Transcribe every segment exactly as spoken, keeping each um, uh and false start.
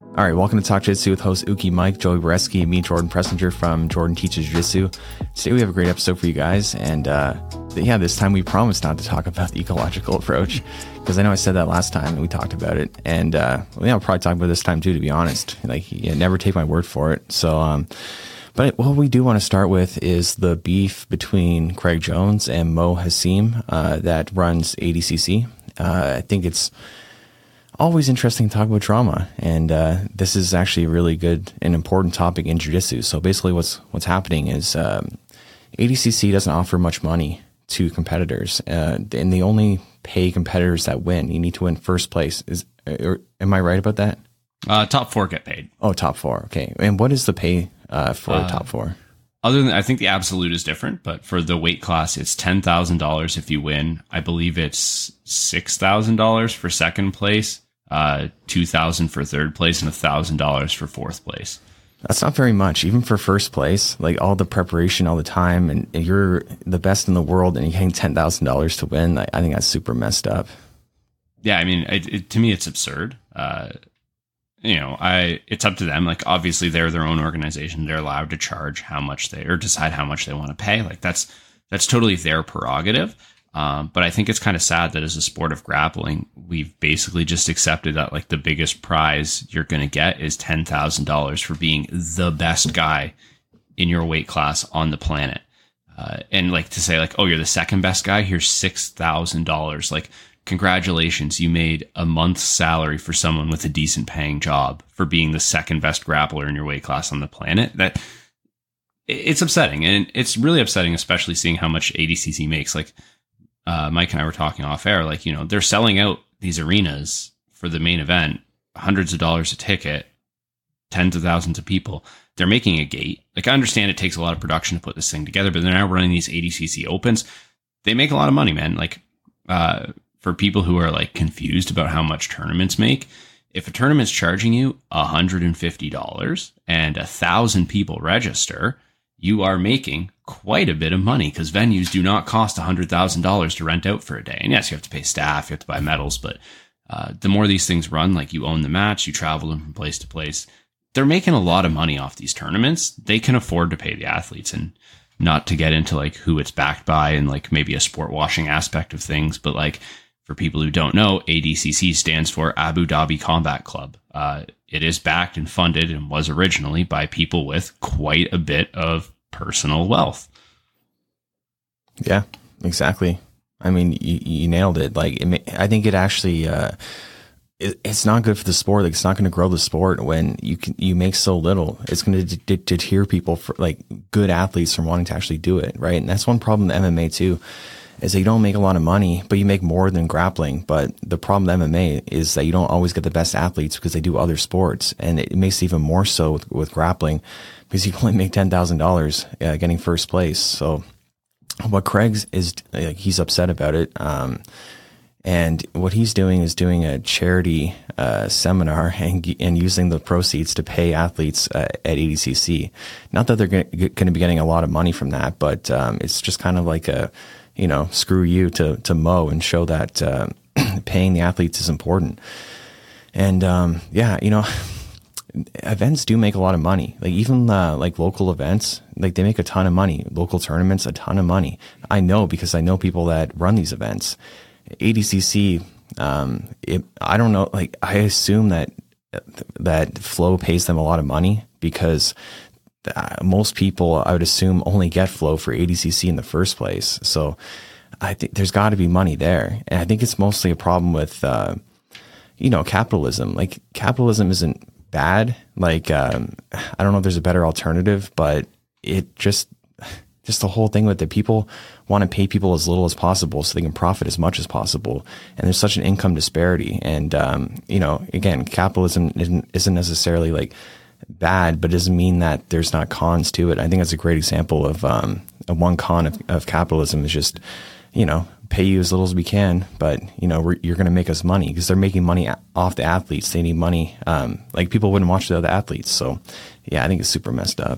All right, welcome to Talk Jiu-Jitsu with host Uki Mike, Joey Boreski, and me, Jordan Pressinger from Jordan Teaches Jiu-Jitsu. Today we have a great episode for you guys, and uh, yeah, this time we promised not to talk about the ecological approach, because I know I said that last time and we talked about it, and uh, well, yeah, I'll probably talk about this time too, to be honest. Like, yeah, never take my word for it. So, um, but what we do want to start with is the beef between Craig Jones and Mo Hassim uh, that runs A D C C. Uh, I think it's always interesting to talk about drama, and uh, this is actually a really good and important topic in jiu-jitsu. So basically what's what's happening is um, A D C C doesn't offer much money to competitors, uh, and they only pay competitors that win. You need to win first place. Is or, am I right about that? Uh, top four get paid. Oh, top four. Okay. And what is the pay uh, for uh, top four? Other than, I think the absolute is different, but for the weight class, it's ten thousand dollars if you win. I believe it's six thousand dollars for second place, uh, two thousand dollars for third place, and one thousand dollars for fourth place. That's not very much, even for first place. Like, all the preparation, all the time, and you're the best in the world, and you're getting ten thousand dollars to win. I, I think that's super messed up. Yeah, I mean, it, it, to me, it's absurd. Uh, you know, I it's up to them. Like, obviously, they're their own organization. They're allowed to charge how much they, or decide how much they want to pay. Like, that's that's totally their prerogative. Um, but I think it's kind of sad that as a sport of grappling, we've basically just accepted that, like, the biggest prize you're going to get is ten thousand dollars for being the best guy in your weight class on the planet. Uh, and, like, to say, like, oh, you're the second best guy, here's six thousand dollars. Like, congratulations, you made a month's salary for someone with a decent paying job for being the second best grappler in your weight class on the planet. That it's upsetting, and it's really upsetting, especially seeing how much A D C C makes. Like, uh, Mike and I were talking off air, like, you know, they're selling out these arenas for the main event, hundreds of dollars a ticket, tens of thousands of people. They're making a gate. Like, I understand it takes a lot of production to put this thing together, but they're now running these A D C C Opens. They make a lot of money, man. Like, uh, for people who are, like, confused about how much tournaments make, if a tournament's charging you one hundred fifty dollars and a thousand people register, you are making quite a bit of money, because venues do not cost one hundred thousand dollars to rent out for a day. And yes, you have to pay staff, you have to buy medals, but uh, the more these things run, like, you own the match, you travel them from place to place, they're making a lot of money off these tournaments. They can afford to pay the athletes, and not to get into, like, who it's backed by and, like, maybe a sport washing aspect of things, but, like, for people who don't know, A D C C stands for Abu Dhabi Combat Club. Uh, it is backed and funded, and was originally, by people with quite a bit of personal wealth. Yeah, exactly. I mean, you, you nailed it. Like, it may, I think it actually, uh, it, it's not good for the sport. Like, it's not going to grow the sport when you can, you make so little. It's going to d- d- deter people, for, like, good athletes, from wanting to actually do it, right? And that's one problem with M M A too, is that you don't make a lot of money, but you make more than grappling. But the problem with M M A is that you don't always get the best athletes, because they do other sports, and it makes it even more so with, with grappling, because you can only make ten thousand dollars uh, getting first place. So what Craig's is, like, he's upset about it. Um, and what he's doing is doing a charity uh, seminar and and using the proceeds to pay athletes uh, at A D C C. Not that they're going to be getting a lot of money from that, but um, it's just kind of like a, you know, screw you to, to Mo, and show that uh, paying the athletes is important. And um, yeah, you know, events do make a lot of money. Like, even uh, like local events, like, they make a ton of money. Local tournaments, a ton of money. I know, because I know people that run these events. A D C C, um, it, I don't know, like, I assume that that Flow pays them a lot of money, because uh, most people, I would assume, only get Flow for A D C C in the first place. So I think there's got to be money there. And I think it's mostly a problem with, uh, you know, capitalism. Like, capitalism isn't bad. Like, um, I don't know if there's a better alternative, but it just, just the whole thing with the people want to pay people as little as possible so they can profit as much as possible. And there's such an income disparity. And, um, you know, again, capitalism isn't, isn't necessarily, like, bad, but it doesn't mean that there's not cons to it. I think that's a great example of, um, a one con of, of capitalism is just, you know, pay you as little as we can, but, you know, we're, you're going to make us money, because they're making money off the athletes. They need money. Um, like, people wouldn't watch the other athletes. So yeah, I think it's super messed up.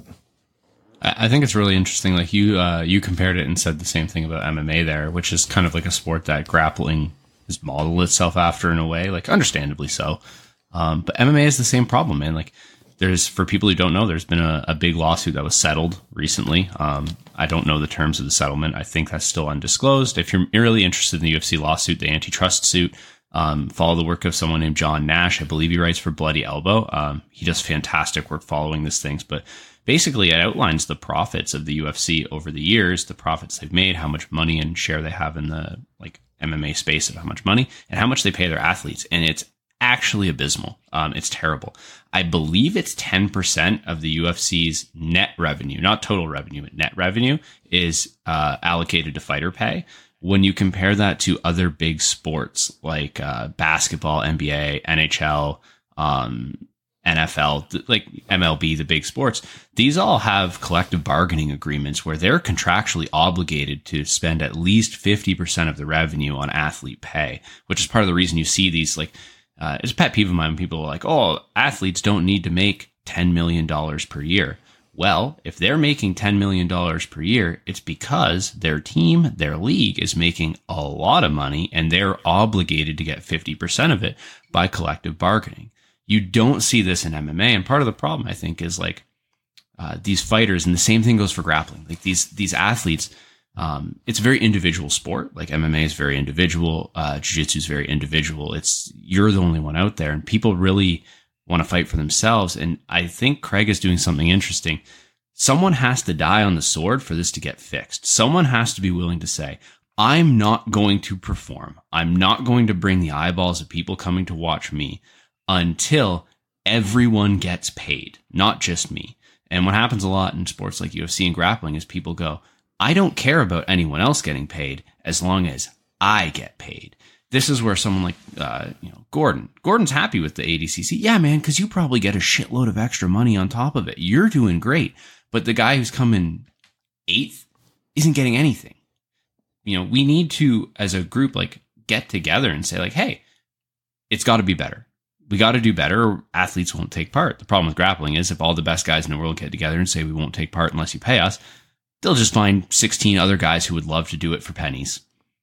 I think it's really interesting. Like, you, uh, you compared it and said the same thing about M M A there, which is kind of like a sport that grappling has modeled itself after in a way, like, understandably so. Um, but M M A is the same problem, man. Like, there's, for people who don't know, there's been a, a big lawsuit that was settled recently. Um, I don't know the terms of the settlement. I think that's still undisclosed. If you're really interested in the U F C lawsuit, the antitrust suit, um, follow the work of someone named John Nash. I believe he writes for Bloody Elbow. Um, he does fantastic work following these things, but basically it outlines the profits of the U F C over the years, the profits they've made, how much money and share they have in the like M M A space of how much money and how much they pay their athletes. And it's actually abysmal. Um, it's terrible. I believe it's ten percent of the U F C's net revenue, not total revenue, but net revenue is uh, allocated to fighter pay. When you compare that to other big sports like uh, basketball, N B A, N H L, um, N F L, like M L B, the big sports, these all have collective bargaining agreements where they're contractually obligated to spend at least fifty percent of the revenue on athlete pay, which is part of the reason you see these like, Uh, it's a pet peeve of mine when people are like, oh, athletes don't need to make ten million dollars per year. Well, if they're making ten million dollars per year, it's because their team, their league is making a lot of money and they're obligated to get fifty percent of it by collective bargaining. You don't see this in M M A. And part of the problem, I think, is like uh, these fighters, and the same thing goes for grappling, like these, these athletes. Um, it's a very individual sport. Like M M A is very individual. Uh, jiu-jitsu is very individual. It's, you're the only one out there and people really want to fight for themselves. And I think Craig is doing something interesting. Someone has to die on the sword for this to get fixed. Someone has to be willing to say, I'm not going to perform. I'm not going to bring the eyeballs of people coming to watch me until everyone gets paid, not just me. And what happens a lot in sports like U F C and grappling is people go, I don't care about anyone else getting paid as long as I get paid. This is where someone like, uh, you know, Gordon, Gordon's happy with the A D C C. Yeah, man, because you probably get a shitload of extra money on top of it. You're doing great. But the guy who's coming eighth isn't getting anything. You know, we need to, as a group, like get together and say like, hey, it's got to be better. We got to do better or athletes won't take part. The problem with grappling is if all the best guys in the world get together and say we won't take part unless you pay us, they'll just find sixteen other guys who would love to do it for pennies.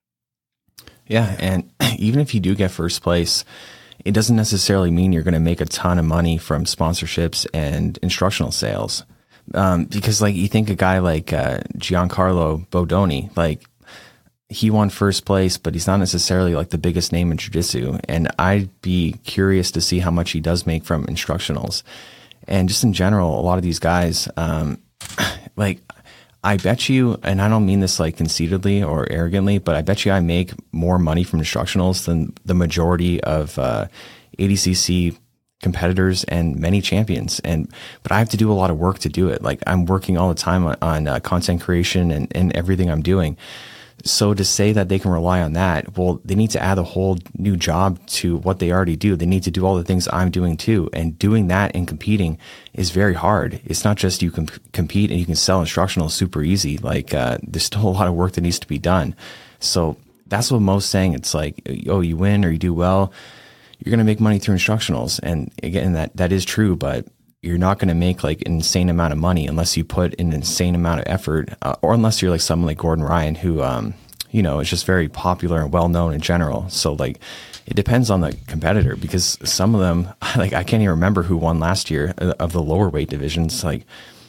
Yeah, and even if you do get first place, it doesn't necessarily mean you're going to make a ton of money from sponsorships and instructional sales. Um, because like you think a guy like uh, Giancarlo Bodoni, like he won first place, but he's not necessarily like the biggest name in jiu-jitsu. And I'd be curious to see how much he does make from instructionals. And just in general, a lot of these guys, um, like I bet you, and I don't mean this like conceitedly or arrogantly, but I bet you I make more money from instructionals than the majority of uh, A D C C competitors and many champions. And but I have to do a lot of work to do it. Like I'm working all the time on, on uh, content creation and, and everything I'm doing. So to say that they can rely on that, well, they need to add a whole new job to what they already do. They need to do all the things I'm doing too. And doing that and competing is very hard. It's not just you can compete and you can sell instructional super easy. Like, uh, there's still a lot of work that needs to be done. So that's what Mo's saying. It's like, oh, you win or you do well, you're going to make money through instructionals. And again, that, that is true, but you're not going to make like an insane amount of money unless you put in an insane amount of effort, uh, or unless you're like someone like Gordon Ryan, who, um, you know, is just very popular and well known in general. So like, it depends on the competitor because some of them, like I can't even remember who won last year of the lower weight divisions. Like,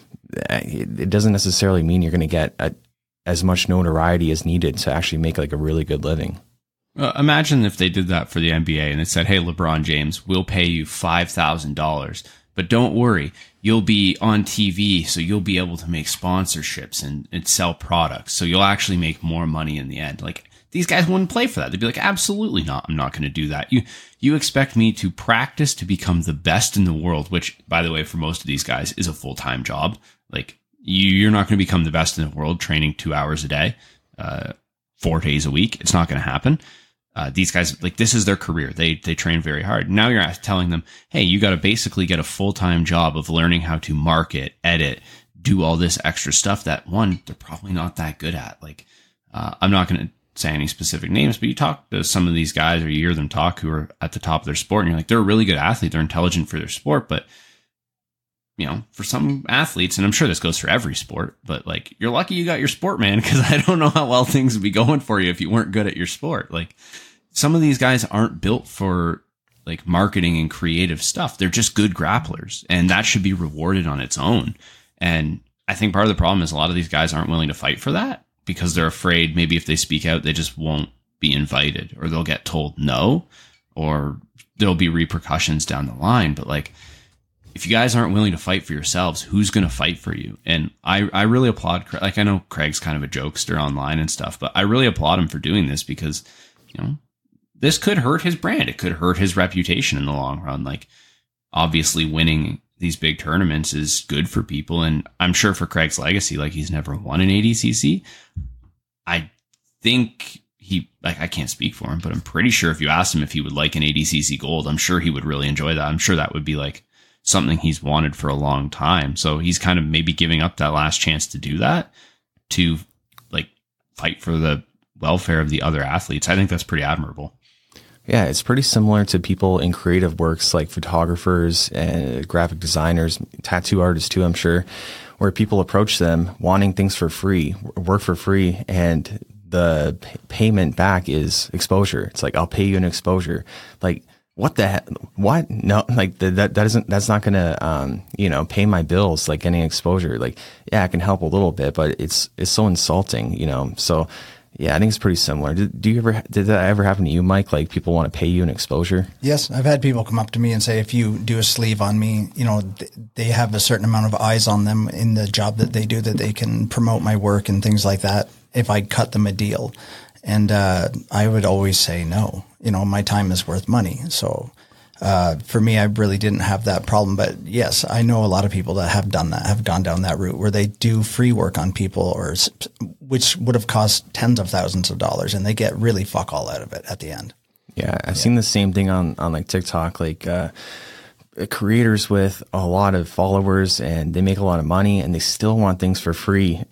it, it doesn't necessarily mean you're going to get a, as much notoriety as needed to actually make like a really good living. Uh, imagine if they did that for the N B A and they said, hey, LeBron James, we'll pay you five thousand dollars. But don't worry, you'll be on T V, so you'll be able to make sponsorships and, and sell products. So you'll actually make more money in the end. Like, these guys wouldn't play for that. They'd be like, absolutely not. I'm not going to do that. You you expect me to practice to become the best in the world, which, by the way, for most of these guys is a full-time job. Like, you, you're not going to become the best in the world training two hours a day, uh, four days a week. It's not going to happen. Uh, these guys, like, this is their career. They they train very hard. Now you're telling them, hey, you got to basically get a full-time job of learning how to market, edit, do all this extra stuff that, one, they're probably not that good at. Like, uh, I'm not going to say any specific names, but you talk to some of these guys or you hear them talk who are at the top of their sport and you're like, they're a really good athlete. They're intelligent for their sport. But, you know, for some athletes, and I'm sure this goes for every sport, but like, you're lucky you got your sport, man, because I don't know how well things would be going for you if you weren't good at your sport. Like, some of these guys aren't built for like marketing and creative stuff. They're just good grapplers, and that should be rewarded on its own. And I think part of the problem is a lot of these guys aren't willing to fight for that because they're afraid maybe if they speak out, they just won't be invited, or they'll get told no, or there'll be repercussions down the line. But like, if you guys aren't willing to fight for yourselves, who's going to fight for you? And I, I really applaud, like, I know Craig's kind of a jokester online and stuff, but I really applaud him for doing this because, you know, this could hurt his brand. It could hurt his reputation in the long run. Like, obviously winning these big tournaments is good for people. And I'm sure for Craig's legacy, like, he's never won an A D C C. I think he, like, I can't speak for him, but I'm pretty sure if you asked him if he would like an A D C C gold, I'm sure he would really enjoy that. I'm sure that would be like something he's wanted for a long time. So he's kind of maybe giving up that last chance to do that, to like fight for the welfare of the other athletes. I think that's pretty admirable. Yeah, it's pretty similar to people in creative works like photographers and graphic designers, tattoo artists too, I'm sure, where people approach them wanting things for free, work for free, and the payment back is exposure. It's like, I'll pay you an exposure. Like, what the heck? What? No, like that, that doesn't, that's not going to, um, you know, pay my bills, like getting exposure. Like, yeah, I can help a little bit, but it's, it's so insulting, you know? So yeah, I think it's pretty similar. Did, do you ever, did that ever happen to you, Mike? Like, people want to pay you an exposure? Yes. I've had people come up to me and say, if you do a sleeve on me, you know, th- they have a certain amount of eyes on them in the job that they do, that they can promote my work and things like that if I cut them a deal. And uh, I would always say no. You know, my time is worth money. So uh, for me, I really didn't have that problem. But yes, I know a lot of people that have done that, have gone down that route where they do free work on people, or which would have cost tens of thousands of dollars, and they get really fuck all out of it at the end. Yeah, I've yeah. seen the same thing on, on like TikTok, like uh, creators with a lot of followers, and they make a lot of money and they still want things for free.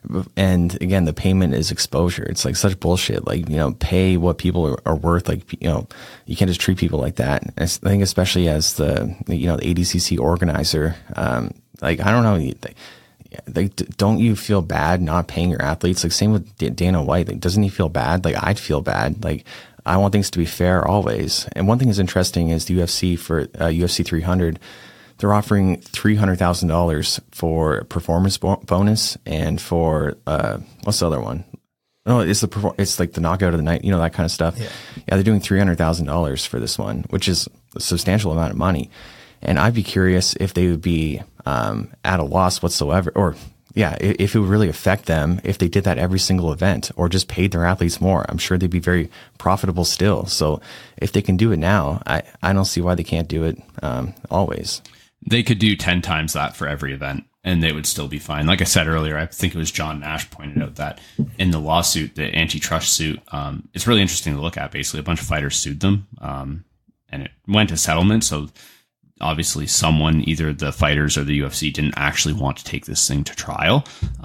And again, the payment is exposure. It's like such bullshit. Like, you know, pay what people are, are worth. Like, you know, you can't just treat people like that. And I think especially as the, you know, the A D C C organizer, um, like, I don't know, they, like, don't you feel bad not paying your athletes? Like, same with Dana White. Like, doesn't he feel bad? Like, I'd feel bad. Like, I want things to be fair always. And one thing that's interesting is the U F C for uh, U F C three hundred, they're offering three hundred thousand dollars for performance bo- bonus and for, uh, what's the other one? No, it's the, perform- it's like the knockout of the night, you know, that kind of stuff. Yeah, yeah, they're doing three hundred thousand dollars for this one, which is a substantial amount of money. And I'd be curious if they would be, um, at a loss whatsoever, or yeah, if it would really affect them if they did that every single event, or just paid their athletes more. I'm sure they'd be very profitable still. So if they can do it now, I, I don't see why they can't do it um, always. They could do ten times that for every event, and they would still be fine. Like I said earlier, I think it was John Nash pointed out that in the lawsuit, the antitrust suit, um, it's really interesting to look at. Basically, a bunch of fighters sued them, um, and it went to settlement. So obviously someone, either the fighters or the U F C, didn't actually want to take this thing to trial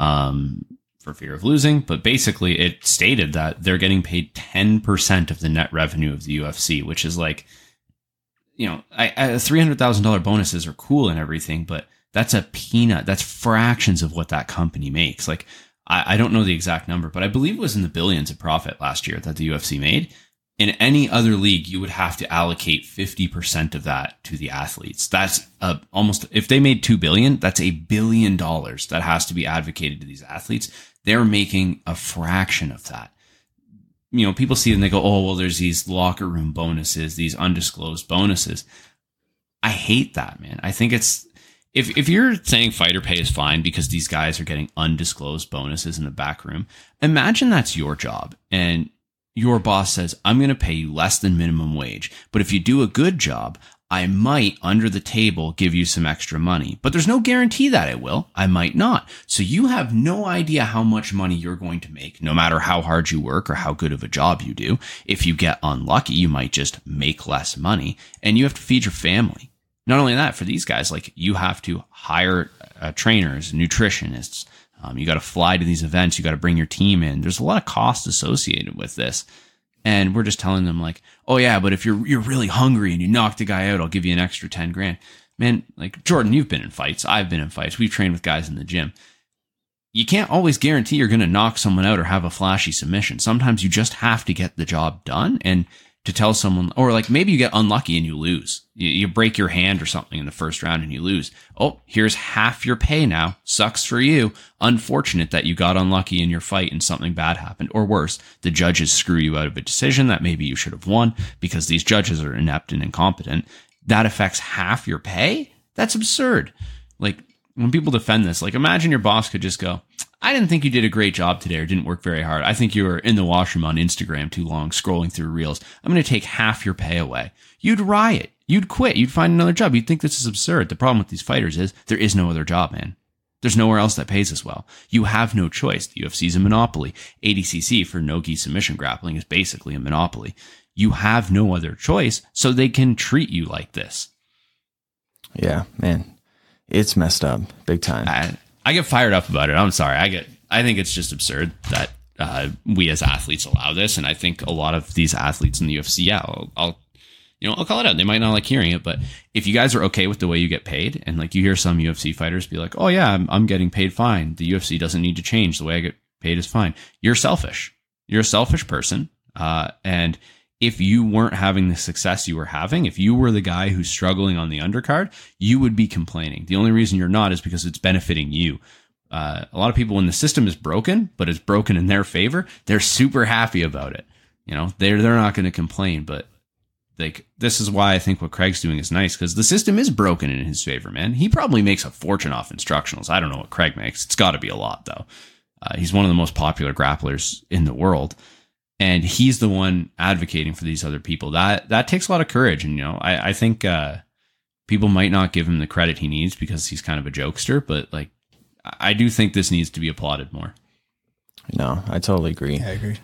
um, for fear of losing. But basically it stated that they're getting paid ten percent of the net revenue of the U F C, which is like, you know, I, I, three hundred thousand dollars bonuses are cool and everything, but that's a peanut. That's fractions of what that company makes. Like, I, I don't know the exact number, but I believe it was in the billions of profit last year that the U F C made. In any other league, you would have to allocate fifty percent of that to the athletes. That's uh, almost, if they made two billion dollars, that's a billion dollars that has to be advocated to these athletes. They're making a fraction of that. You know, people see it and they go, oh, well, there's these locker room bonuses, these undisclosed bonuses. I hate that, man. I think it's, if, if you're saying fighter pay is fine because these guys are getting undisclosed bonuses in the back room, imagine that's your job and your boss says, I'm going to pay you less than minimum wage, but if you do a good job, I might, under the table, give you some extra money. But there's no guarantee that I will. I might not. So you have no idea how much money you're going to make, no matter how hard you work or how good of a job you do. If you get unlucky, you might just make less money, and you have to feed your family. Not only that, for these guys, like, you have to hire uh, trainers, nutritionists. Um, you got to fly to these events. You got to bring your team in. There's a lot of costs associated with this. And we're just telling them like, oh yeah, but if you're, you're really hungry and you knock the guy out, I'll give you an extra ten grand. Man, like, Jordan, you've been in fights. I've been in fights. We've trained with guys in the gym. You can't always guarantee you're going to knock someone out or have a flashy submission. Sometimes you just have to get the job done. And to tell someone, or like maybe you get unlucky and you lose. You, you break your hand or something in the first round and you lose. Oh, here's half your pay now. Sucks for you. Unfortunate that you got unlucky in your fight and something bad happened. Or worse, the judges screw you out of a decision that maybe you should have won because these judges are inept and incompetent. That affects half your pay? That's absurd. Like, when people defend this, like, imagine your boss could just go, I didn't think you did a great job today or didn't work very hard. I think you were in the washroom on Instagram too long, scrolling through reels. I'm going to take half your pay away. You'd riot. You'd quit. You'd find another job. You'd think this is absurd. The problem with these fighters is there is no other job, man. There's nowhere else that pays as well. You have no choice. The U F C is a monopoly. A D C C for no-gi submission grappling is basically a monopoly. You have no other choice, so they can treat you like this. Yeah, man. It's messed up big time. I, I get fired up about it. I'm sorry. I get, I think it's just absurd that uh, we as athletes allow this. And I think a lot of these athletes in the U F C, yeah, I'll, I'll, you know, I'll call it out. They might not like hearing it, but if you guys are okay with the way you get paid, and like you hear some U F C fighters be like, oh yeah, I'm, I'm getting paid fine. The U F C doesn't need to change. The way I get paid is fine. You're selfish. You're a selfish person. Uh, and if you weren't having the success you were having, if you were the guy who's struggling on the undercard, you would be complaining. The only reason you're not is because it's benefiting you. Uh, a lot of people, when the system is broken, but it's broken in their favor, they're super happy about it. You know, they're, they're not going to complain, but like, this is why I think what Craig's doing is nice, because the system is broken in his favor, man. He probably makes a fortune off instructionals. I don't know what Craig makes. It's got to be a lot, though. Uh, he's one of the most popular grapplers in the world. And he's the one advocating for these other people. That that takes a lot of courage. And, you know, I, I think uh, people might not give him the credit he needs because he's kind of a jokester. But, like, I do think this needs to be applauded more. No, I totally agree. I agree.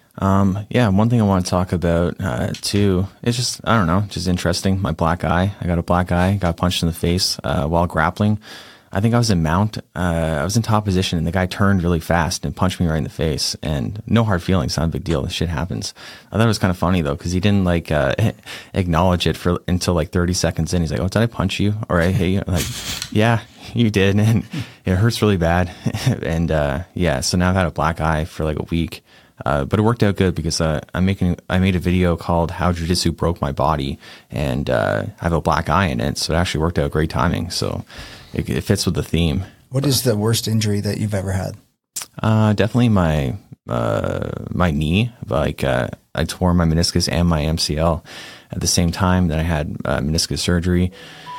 Um, yeah, one thing I want to talk about, uh, too, it's just, I don't know, just interesting. My black eye. I got a black eye, got punched in the face uh, while grappling. I think I was in mount. Uh, I was in top position, and the guy turned really fast and punched me right in the face. And no hard feelings, not a big deal. This shit happens. I thought it was kind of funny though, because he didn't like uh, acknowledge it for until like thirty seconds in. He's like, "Oh, did I punch you?" Or I hit you? I'm like, yeah, you did, and it hurts really bad. and uh, yeah, so now I've had a black eye for like a week. Uh, but it worked out good because uh, I'm making I made a video called "How Jiu-Jitsu Broke My Body," and uh, I have a black eye in it, so it actually worked out great timing. So. It, it fits with the theme. What is the worst injury that you've ever had? Uh, definitely my uh, my knee. Like uh, I tore my meniscus and my M C L at the same time that I had uh, meniscus surgery.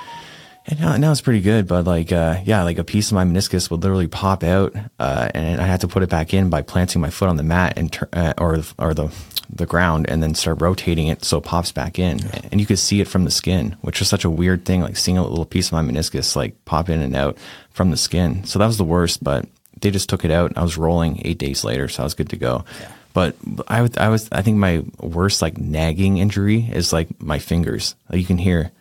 And now, now it's pretty good, but like uh, yeah, like a piece of my meniscus would literally pop out, uh, and I had to put it back in by planting my foot on the mat and tur- uh, or or the the ground, and then start rotating it so it pops back in. Yeah. And you could see it from the skin, which is such a weird thing, like seeing a little piece of my meniscus like pop in and out from the skin. So that was the worst, but they just took it out. I was rolling eight days later, so I was good to go. Yeah. But I would, I was, I think my worst like nagging injury is like my fingers. Like you can hear.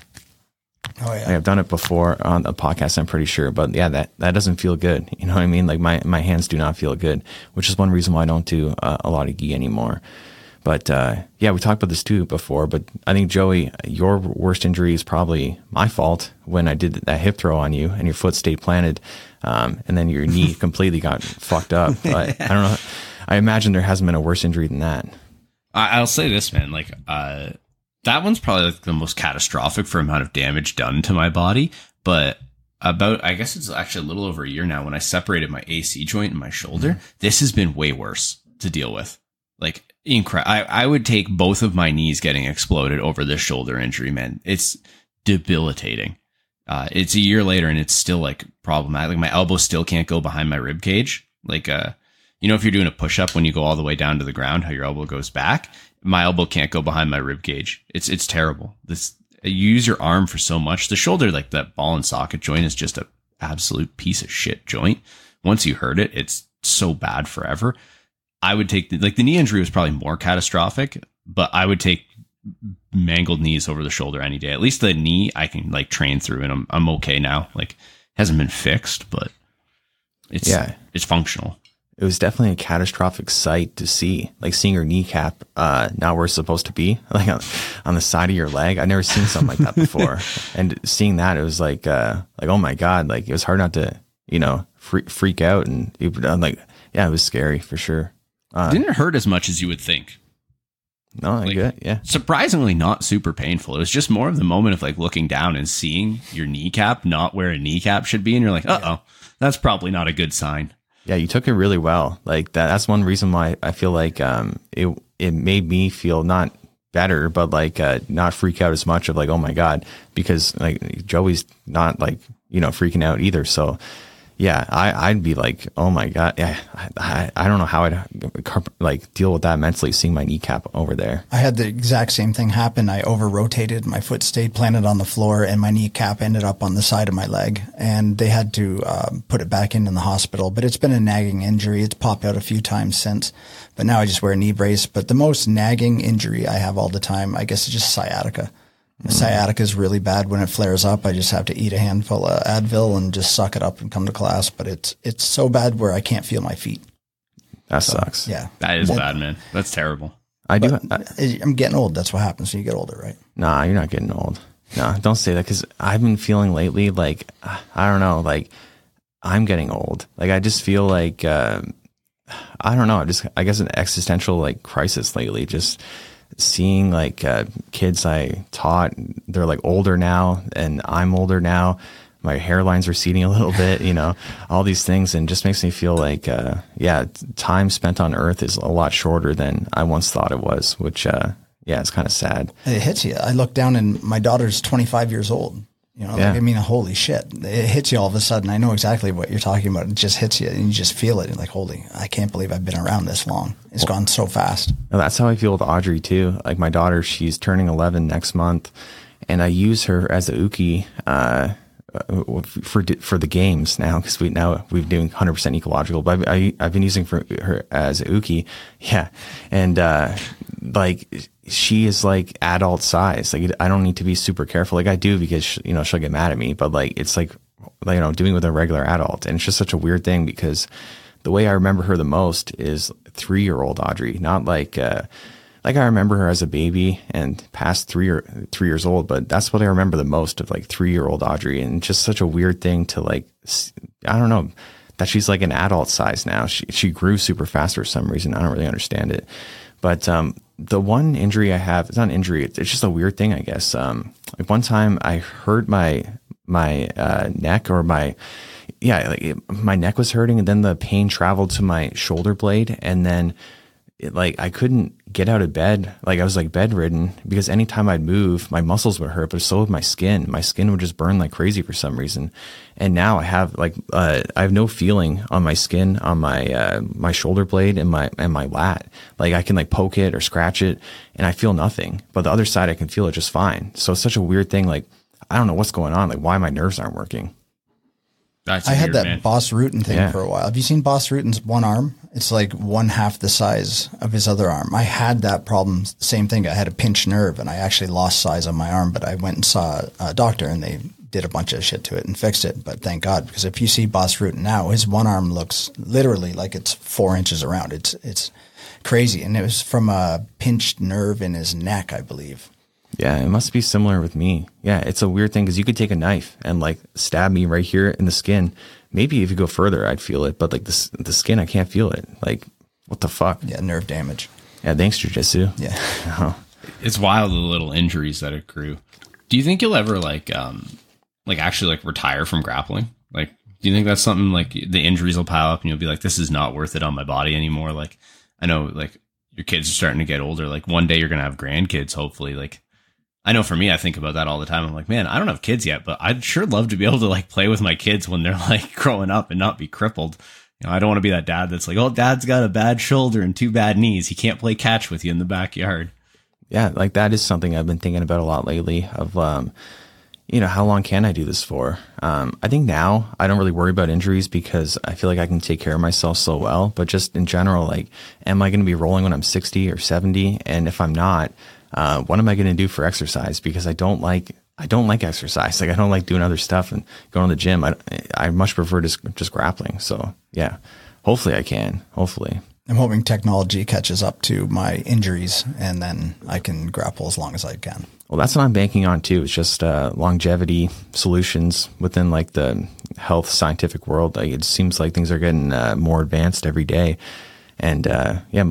Oh yeah. Like I've done it before on a podcast, I'm pretty sure, but yeah, that, that doesn't feel good. You know what I mean? Like my, my hands do not feel good, which is one reason why I don't do uh, a lot of gi anymore. But, uh, yeah, we talked about this too before, but I think Joey, your worst injury is probably my fault when I did that hip throw on you and your foot stayed planted. Um, and then your knee completely got fucked up. But I don't know. I imagine there hasn't been a worse injury than that. I'll say this, man, like, uh, that one's probably like the most catastrophic for amount of damage done to my body. But about, I guess it's actually a little over a year now when I separated my A C joint in my shoulder. Mm-hmm. This has been way worse to deal with. Like, incredible. I, I would take both of my knees getting exploded over this shoulder injury, man. It's debilitating. Uh, it's a year later and it's still like problematic. Like my elbow still can't go behind my rib cage. Like, uh, you know, if you're doing a push up when you go all the way down to the ground, how your elbow goes back, my elbow can't go behind my rib cage. It's, it's terrible. This, you use your arm for so much. The shoulder, like that ball and socket joint is just a absolute piece of shit joint. Once you hurt it, it's so bad forever. I would take the, like the knee injury was probably more catastrophic, but I would take mangled knees over the shoulder any day. At least the knee I can like train through and I'm, I'm okay now. Like hasn't been fixed, but it's, yeah, it's functional. It was definitely a catastrophic sight to see, like seeing your kneecap, uh, not where it's supposed to be, like on, on the side of your leg. I've never seen something like that before. And seeing that, it was like, uh, like, oh my God, like it was hard not to, you know, freak, freak out. And it, I'm like, yeah, it was scary for sure. Uh, didn't it hurt as much as you would think? No, I Like, get it. Yeah. surprisingly not super painful. It was just more of the moment of like looking down and seeing your kneecap not where a kneecap should be. And you're like, uh oh, that's probably not a good sign. Yeah, you took it really well. Like that, that's one reason why I feel like um it it made me feel not better, but like uh, not freak out as much of like, oh my God, because like Joey's not like, you know, freaking out either. So yeah, I, I'd be like, oh my God. Yeah, I, I don't know how I'd like deal with that mentally, seeing my kneecap over there. I had the exact same thing happen. I over rotated, my foot stayed planted on the floor, and my kneecap ended up on the side of my leg. And they had to um, put it back in in the hospital. But it's been a nagging injury. It's popped out a few times since. But now I just wear a knee brace. But the most nagging injury I have all the time, I guess, is just sciatica. Mm. Sciatica is really bad when it flares up. I just have to eat a handful of Advil and just suck it up and come to class. But it's it's so bad where I can't feel my feet. That so, sucks. Yeah. That is but, bad, man. That's terrible. I do. But I, I'm getting old. That's what happens when you get older, right? Nah, you're not getting old. No, don't say that, because I've been feeling lately like, I don't know, like I'm getting old. Like I just feel like, uh, I don't know, just, I guess an existential like crisis lately, just seeing like uh, kids I taught, they're like older now and I'm older now. My hairline's receding a little bit, you know, all these things. And just makes me feel like, uh, yeah, time spent on earth is a lot shorter than I once thought it was, which, uh, yeah, it's kind of sad. It hits you. I look down and my daughter's twenty-five years old. You know, yeah. like, I mean, holy shit. It hits you all of a sudden. I know exactly what you're talking about. It just hits you and you just feel it. You're like, holy, I can't believe I've been around this long. It's well, gone so fast. Well, that's how I feel with Audrey too. Like my daughter, she's turning eleven next month, and I use her as a uke, uh, for for the games now, because we now we're doing one hundred percent ecological, but I, I I've been using for her as a uke, yeah, and uh, like she is like adult size. Like I don't need to be super careful, like I do, because she, you know she'll get mad at me, but like it's like you know doing with a regular adult, and it's just such a weird thing, because the way I remember her the most is three year old Audrey, not like. Uh, Like I remember her as a baby and past three or three years old, but that's what I remember the most of, like three year old Audrey. And just such a weird thing to like, I don't know, that she's like an adult size now. She, she grew super fast for some reason. I don't really understand it. But, um, the one injury I have, it's not an injury. It's just a weird thing, I guess. Um, like one time I hurt my, my, uh, neck or my, yeah, like it, my neck was hurting, and then the pain traveled to my shoulder blade, and then It, like I couldn't get out of bed. Like I was like bedridden, because anytime I'd move, my muscles would hurt, but so would my skin. My skin would just burn like crazy for some reason. And now I have like, uh, I have no feeling on my skin, on my, uh, my shoulder blade and my, and my lat. Like I can like poke it or scratch it and I feel nothing, but the other side, I can feel it just fine. So it's such a weird thing. Like, I don't know what's going on. Like why my nerves aren't working. That's I weird, had that man. Boss Rutan thing Yeah. for a while. Have you seen Boss Rutan's one arm? It's like one half the size of his other arm. I had that problem. Same thing. I had a pinched nerve and I actually lost size on my arm, but I went and saw a doctor and they did a bunch of shit to it and fixed it. But thank God, because if you see Boss Rutan now, his one arm looks literally like it's four inches around. It's, it's crazy. And it was from a pinched nerve in his neck, I believe. Yeah, it must be similar with me. Yeah, it's a weird thing, because you could take a knife and like stab me right here in the skin. Maybe if you go further, I'd feel it, but like the the skin, I can't feel it. Like, what the fuck? Yeah, nerve damage. Yeah, thanks, Jiu-Jitsu. Yeah. Oh. It's wild, the little injuries that accrue. Do you think you'll ever like, um, like actually like retire from grappling? Like, do you think that's something like the injuries will pile up and you'll be like, this is not worth it on my body anymore? Like, I know like your kids are starting to get older. Like one day you're going to have grandkids, hopefully. Like, I know for me, I think about that all the time. I'm like, man, I don't have kids yet, but I'd sure love to be able to like play with my kids when they're like growing up and not be crippled. You know, I don't want to be that dad that's like, oh, dad's got a bad shoulder and two bad knees. He can't play catch with you in the backyard. Yeah, like that is something I've been thinking about a lot lately of, um, you know, how long can I do this for? Um, I think now I don't really worry about injuries because I feel like I can take care of myself so well. But just in general, like, am I going to be rolling when I'm sixty or seventy? And if I'm not, Uh, what am I going to do for exercise? Because I don't like, I don't like exercise. Like I don't like doing other stuff and going to the gym. I, I much prefer just, just grappling. So yeah, hopefully I can, hopefully. I'm hoping technology catches up to my injuries and then I can grapple as long as I can. Well, that's what I'm banking on too. It's just, uh, longevity solutions within like the health scientific world. Like it seems like things are getting, uh, more advanced every day. And, uh, yeah,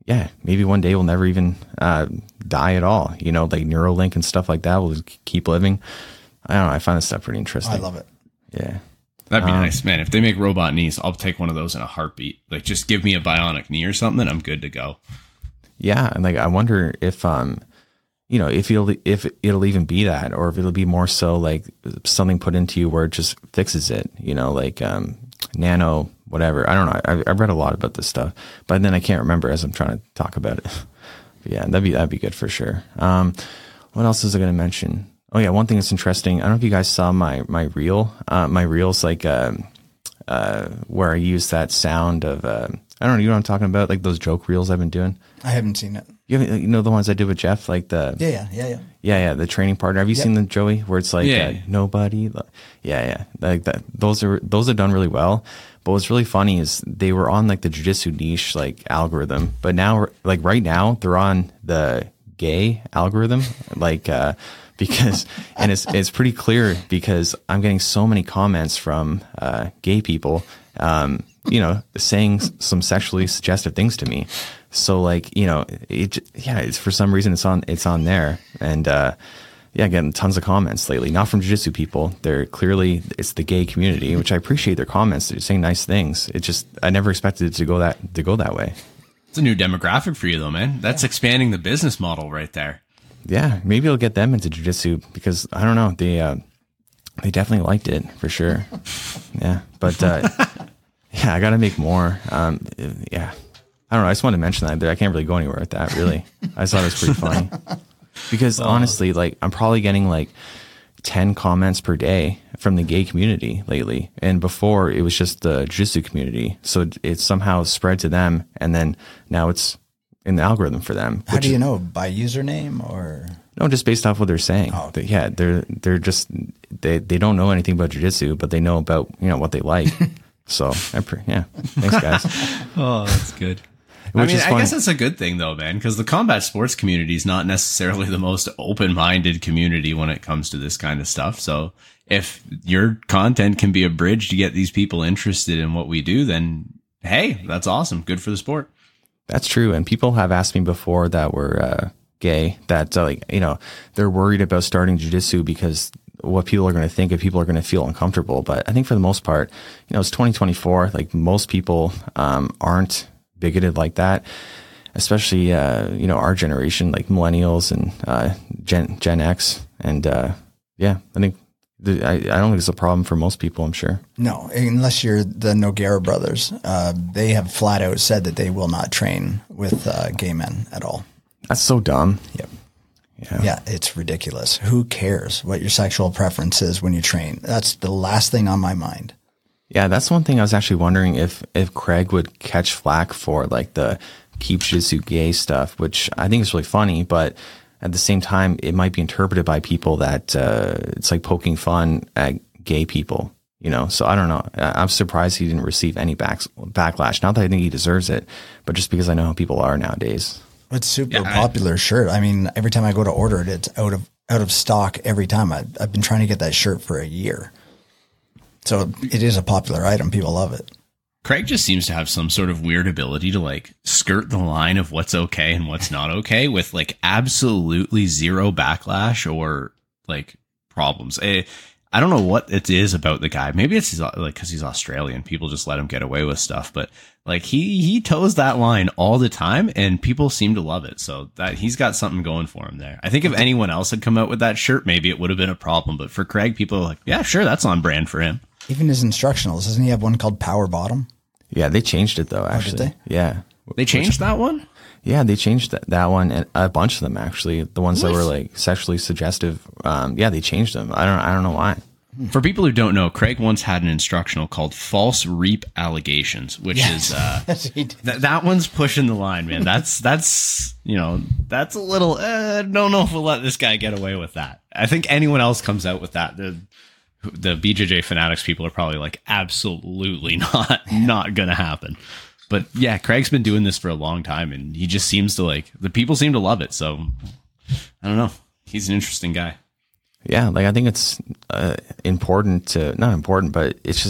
yeah, maybe one day we'll never even uh, die at all. You know, like Neuralink and stuff like that will just keep living. I don't know. I find this stuff pretty interesting. I love it. Yeah. That'd be Um, nice, man. If they make robot knees, I'll take one of those in a heartbeat. Like, just give me a bionic knee or something, I'm good to go. Yeah. And like, I wonder if, um, you know, if it'll, if it'll even be that, or if it'll be more so like something put into you where it just fixes it, you know, like, um, nano, whatever. I don't know. I, I've read a lot about this stuff, but then I can't remember as I'm trying to talk about it. But yeah, that'd be, that'd be good for sure. Um, what else was I going to mention? Oh yeah, one thing that's interesting. I don't know if you guys saw my my reel. Uh, my reel's like uh, uh, where I use that sound of uh, I don't know. You know what I'm talking about? Like those joke reels I've been doing. I haven't seen it. You haven't, you know the ones I did with Jeff, like the Yeah, yeah, yeah, yeah. yeah yeah the training partner. Have you Yep. seen the Joey where it's like Yeah. uh, nobody? Yeah yeah like that. Those are those are done really well. But what's really funny is they were on like the jiu-jitsu niche like algorithm, but now like right now they're on the gay algorithm like. uh Because, and it's, it's pretty clear because I'm getting so many comments from, uh, gay people, um, you know, saying some sexually suggestive things to me. So like, you know, it, yeah, it's for some reason it's on, it's on there. And, uh, yeah, getting tons of comments lately, not from jiu-jitsu people. They're clearly, it's the gay community, which I appreciate their comments. They're saying nice things. It just, I never expected it to go that, to go that way. It's a new demographic for you, though, man. That's expanding the business model right there. Yeah, maybe it'll get them into jiu-jitsu because I don't know, they uh, they definitely liked it for sure. Yeah, but uh, yeah, I got to make more. Um, yeah, I don't know. I just wanted to mention that. I can't really go anywhere with that. Really, I just thought it was pretty funny because honestly, like I'm probably getting like ten comments per day from the gay community lately, and before it was just the jiu-jitsu community. So it somehow spread to them, and then now it's in the algorithm for them. How do you know? By username or? No, just based off what they're saying. Oh. They- yeah, they're they're just they, they don't know anything about jiu-jitsu, but they know about you know what they like. So I pre- yeah, thanks guys. Oh, that's good. Which I mean, is I funny. guess that's a good thing, though, man, because the combat sports community is not necessarily the most open-minded community when it comes to this kind of stuff. So if your content can be a bridge to get these people interested in what we do, then hey, that's awesome. Good for the sport. That's true. And people have asked me before that were uh, gay that uh, like you know they're worried about starting jiu-jitsu because what people are going to think if people are going to feel uncomfortable. But I think for the most part, you know, it's twenty twenty-four. Like most people um, aren't bigoted like that, especially uh, you know our generation, like millennials and uh, Gen Gen X. And uh, yeah, I think the, I, I don't think it's a problem for most people. I'm sure. No, unless you're the Noguera brothers. Uh, they have flat out said that they will not train with uh, gay men at all. That's so dumb. Yep. Yeah. Yeah, it's ridiculous. Who cares what your sexual preference is when you train? That's the last thing on my mind. Yeah, that's one thing I was actually wondering if if Craig would catch flack for like the keep jiu-jitsu gay stuff, which I think is really funny, but at the same time, it might be interpreted by people that uh, it's like poking fun at gay people, you know? So I don't know. I- I'm surprised he didn't receive any back- backlash. Not that I think he deserves it, but just because I know how people are nowadays. It's super Yeah, I- popular shirt. I mean, every time I go to order it, it's out of out of stock every time. I, I've been trying to get that shirt for a year. So it is a popular item. People love it. Craig just seems to have some sort of weird ability to like skirt the line of what's okay and what's not okay with like absolutely zero backlash or like problems. Eh, I don't know what it is about the guy. Maybe it's his, like because he's Australian. People just let him get away with stuff, but like he he toes that line all the time, and people seem to love it. So that he's got something going for him there. I think if anyone else had come out with that shirt, maybe it would have been a problem. But for Craig, people are like, yeah, sure, that's on brand for him. Even his instructionals, doesn't he have one called Power Bottom? Yeah, they changed it though, actually. they? Yeah. They changed that one. Yeah, they changed that, that one and a bunch of them actually. The ones that What? were like sexually suggestive. Um, yeah, they changed them. I don't I don't know why. For people who don't know, Craig once had an instructional called False Reap Allegations, which is uh, He did. th- that one's pushing the line, man. That's that's you know that's a little. Uh, don't know if we'll let this guy get away with that. I think anyone else comes out with that, the the B J J fanatics people are probably like, absolutely not, not gonna happen. But yeah, Craig's been doing this for a long time, and he just seems to like the people seem to love it. So I don't know. He's an interesting guy. Yeah, like I think it's uh, important to not important, but it's just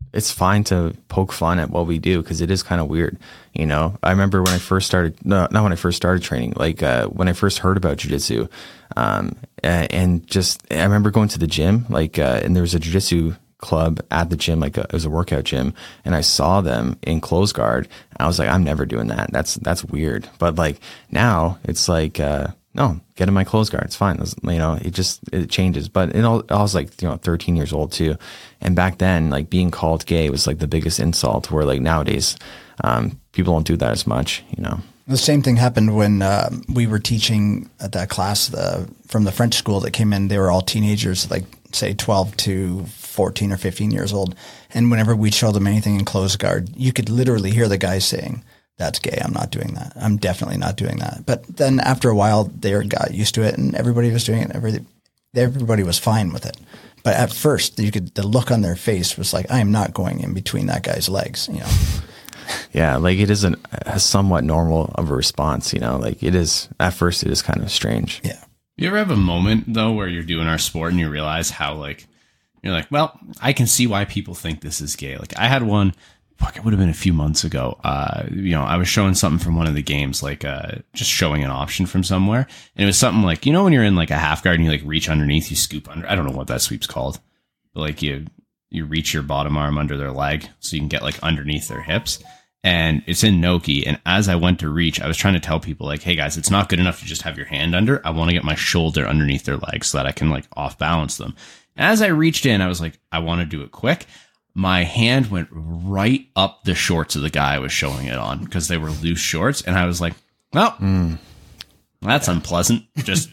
it's fine to poke fun at what we do because it is kind of weird. You know, I remember when I first started, no, not when I first started training, like uh, when I first heard about jiu-jitsu, um, and just, I remember going to the gym, like, uh, and there was a jiu-jitsu club at the gym, like a, it was a workout gym, and I saw them in close guard. I was like, I'm never doing that. That's, that's weird. But like now it's like, uh, no, get in my clothes guard. It's fine. It's, you know, it just, it changes. But it all, I was like, you know, thirteen years old too. And back then, like being called gay was like the biggest insult, where like nowadays, um, people don't do that as much, you know. The same thing happened when uh, we were teaching at that class uh, from the French school that came in. They were all teenagers, like say twelve to fourteen or fifteen years old. And whenever we'd show them anything in closed guard, you could literally hear the guys saying, that's gay. I'm not doing that. I'm definitely not doing that. But then after a while, they got used to it, and everybody was doing it. Everybody, everybody was fine with it. But at first, you could, the look on their face was like, I am not going in between that guy's legs, you know? Yeah. Like it is an, a somewhat normal of a response, you know, like it is, at first it is kind of strange. Yeah. You ever have a moment though, where you're doing our sport and you realize how like, you're like, well, I can see why people think this is gay. Like I had one, fuck, it would have been a few months ago. Uh, you know, I was showing something from one of the games, like, uh, just showing an option from somewhere. And it was something like, you know, when you're in like a half guard and you like reach underneath, you scoop under, I don't know what that sweep's called, but like you, you reach your bottom arm under their leg so you can get like underneath their hips. And it's in Noki. And as I went to reach, I was trying to tell people like, hey guys, it's not good enough to just have your hand under. I want to get my shoulder underneath their legs so that I can like off balance them. As I reached in, I was like, I want to do it quick. My hand went right up the shorts of the guy I was showing it on because they were loose shorts. And I was like, well, mm. that's yeah. unpleasant. Just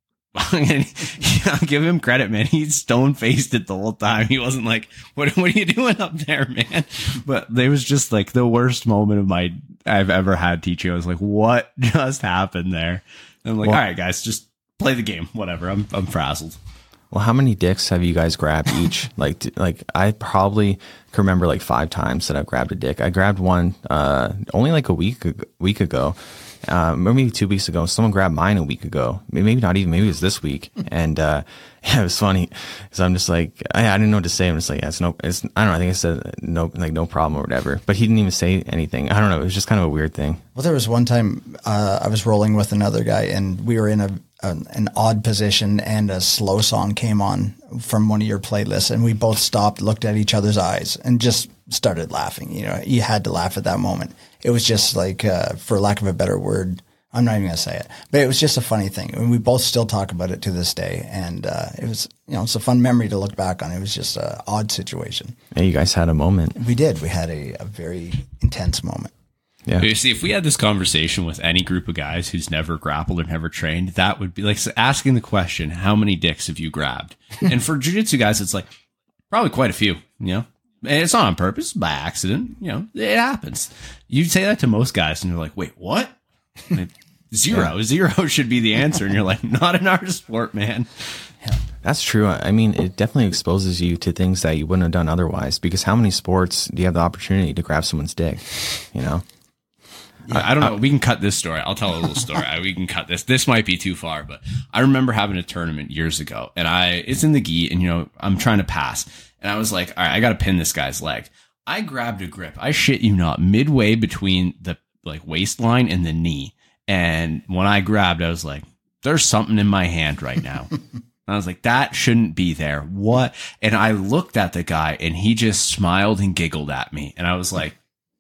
I'll give him credit, man. He stone faced it the whole time. He wasn't like, what, what are you doing up there, man? But there was just like the worst moment of my I've ever had teaching. I was like, what just happened there? And I'm like, well, all right, guys, just play the game. Whatever. I'm I'm frazzled. Well, how many dicks have you guys grabbed each? like, like I probably can remember like five times that I've grabbed a dick. I grabbed one uh, only like a week week ago, uh, maybe two weeks ago. Someone grabbed mine a week ago. Maybe not even. Maybe it was this week. And uh, yeah, it was funny. So I'm just like, I, I didn't know what to say. I'm just like, yeah, it's no, it's I don't know. I think I said no, like no problem or whatever. But he didn't even say anything. I don't know. It was just kind of a weird thing. Well, there was one time uh, I was rolling with another guy, and we were in a An, an odd position, and a slow song came on from one of your playlists, and we both stopped, looked at each other's eyes, and just started laughing. You know, you had to laugh at that moment. It was just like, uh, for lack of a better word, I'm not even going to say it, but it was just a funny thing. I mean, we both still talk about it to this day, and uh, it was, you know, it's a fun memory to look back on. It was just an odd situation. Yeah, you guys had a moment. We did. We had a, a very intense moment. Yeah. You see, if we had this conversation with any group of guys who's never grappled or never trained, that would be like asking the question, how many dicks have you grabbed? And for jiu-jitsu guys, it's like probably quite a few, you know, and it's not on purpose, by accident, you know, it happens. You say that to most guys and they're like, wait, what? Like, zero, yeah. Zero should be the answer. And you're like, not in our sport, man. Yeah. That's true. I mean, it definitely exposes you to things that you wouldn't have done otherwise, because how many sports do you have the opportunity to grab someone's dick, you know? I don't know. We can cut this story. I'll tell a little story. We can cut this. This might be too far, but I remember having a tournament years ago, and I, it's in the gi, and you know, I'm trying to pass, and I was like, all right, I got to pin this guy's leg. I grabbed a grip. I shit you not, midway between the like waistline and the knee. And when I grabbed, I was like, there's something in my hand right now. I was like, that shouldn't be there. What? And I looked at the guy, and he just smiled and giggled at me. And I was like,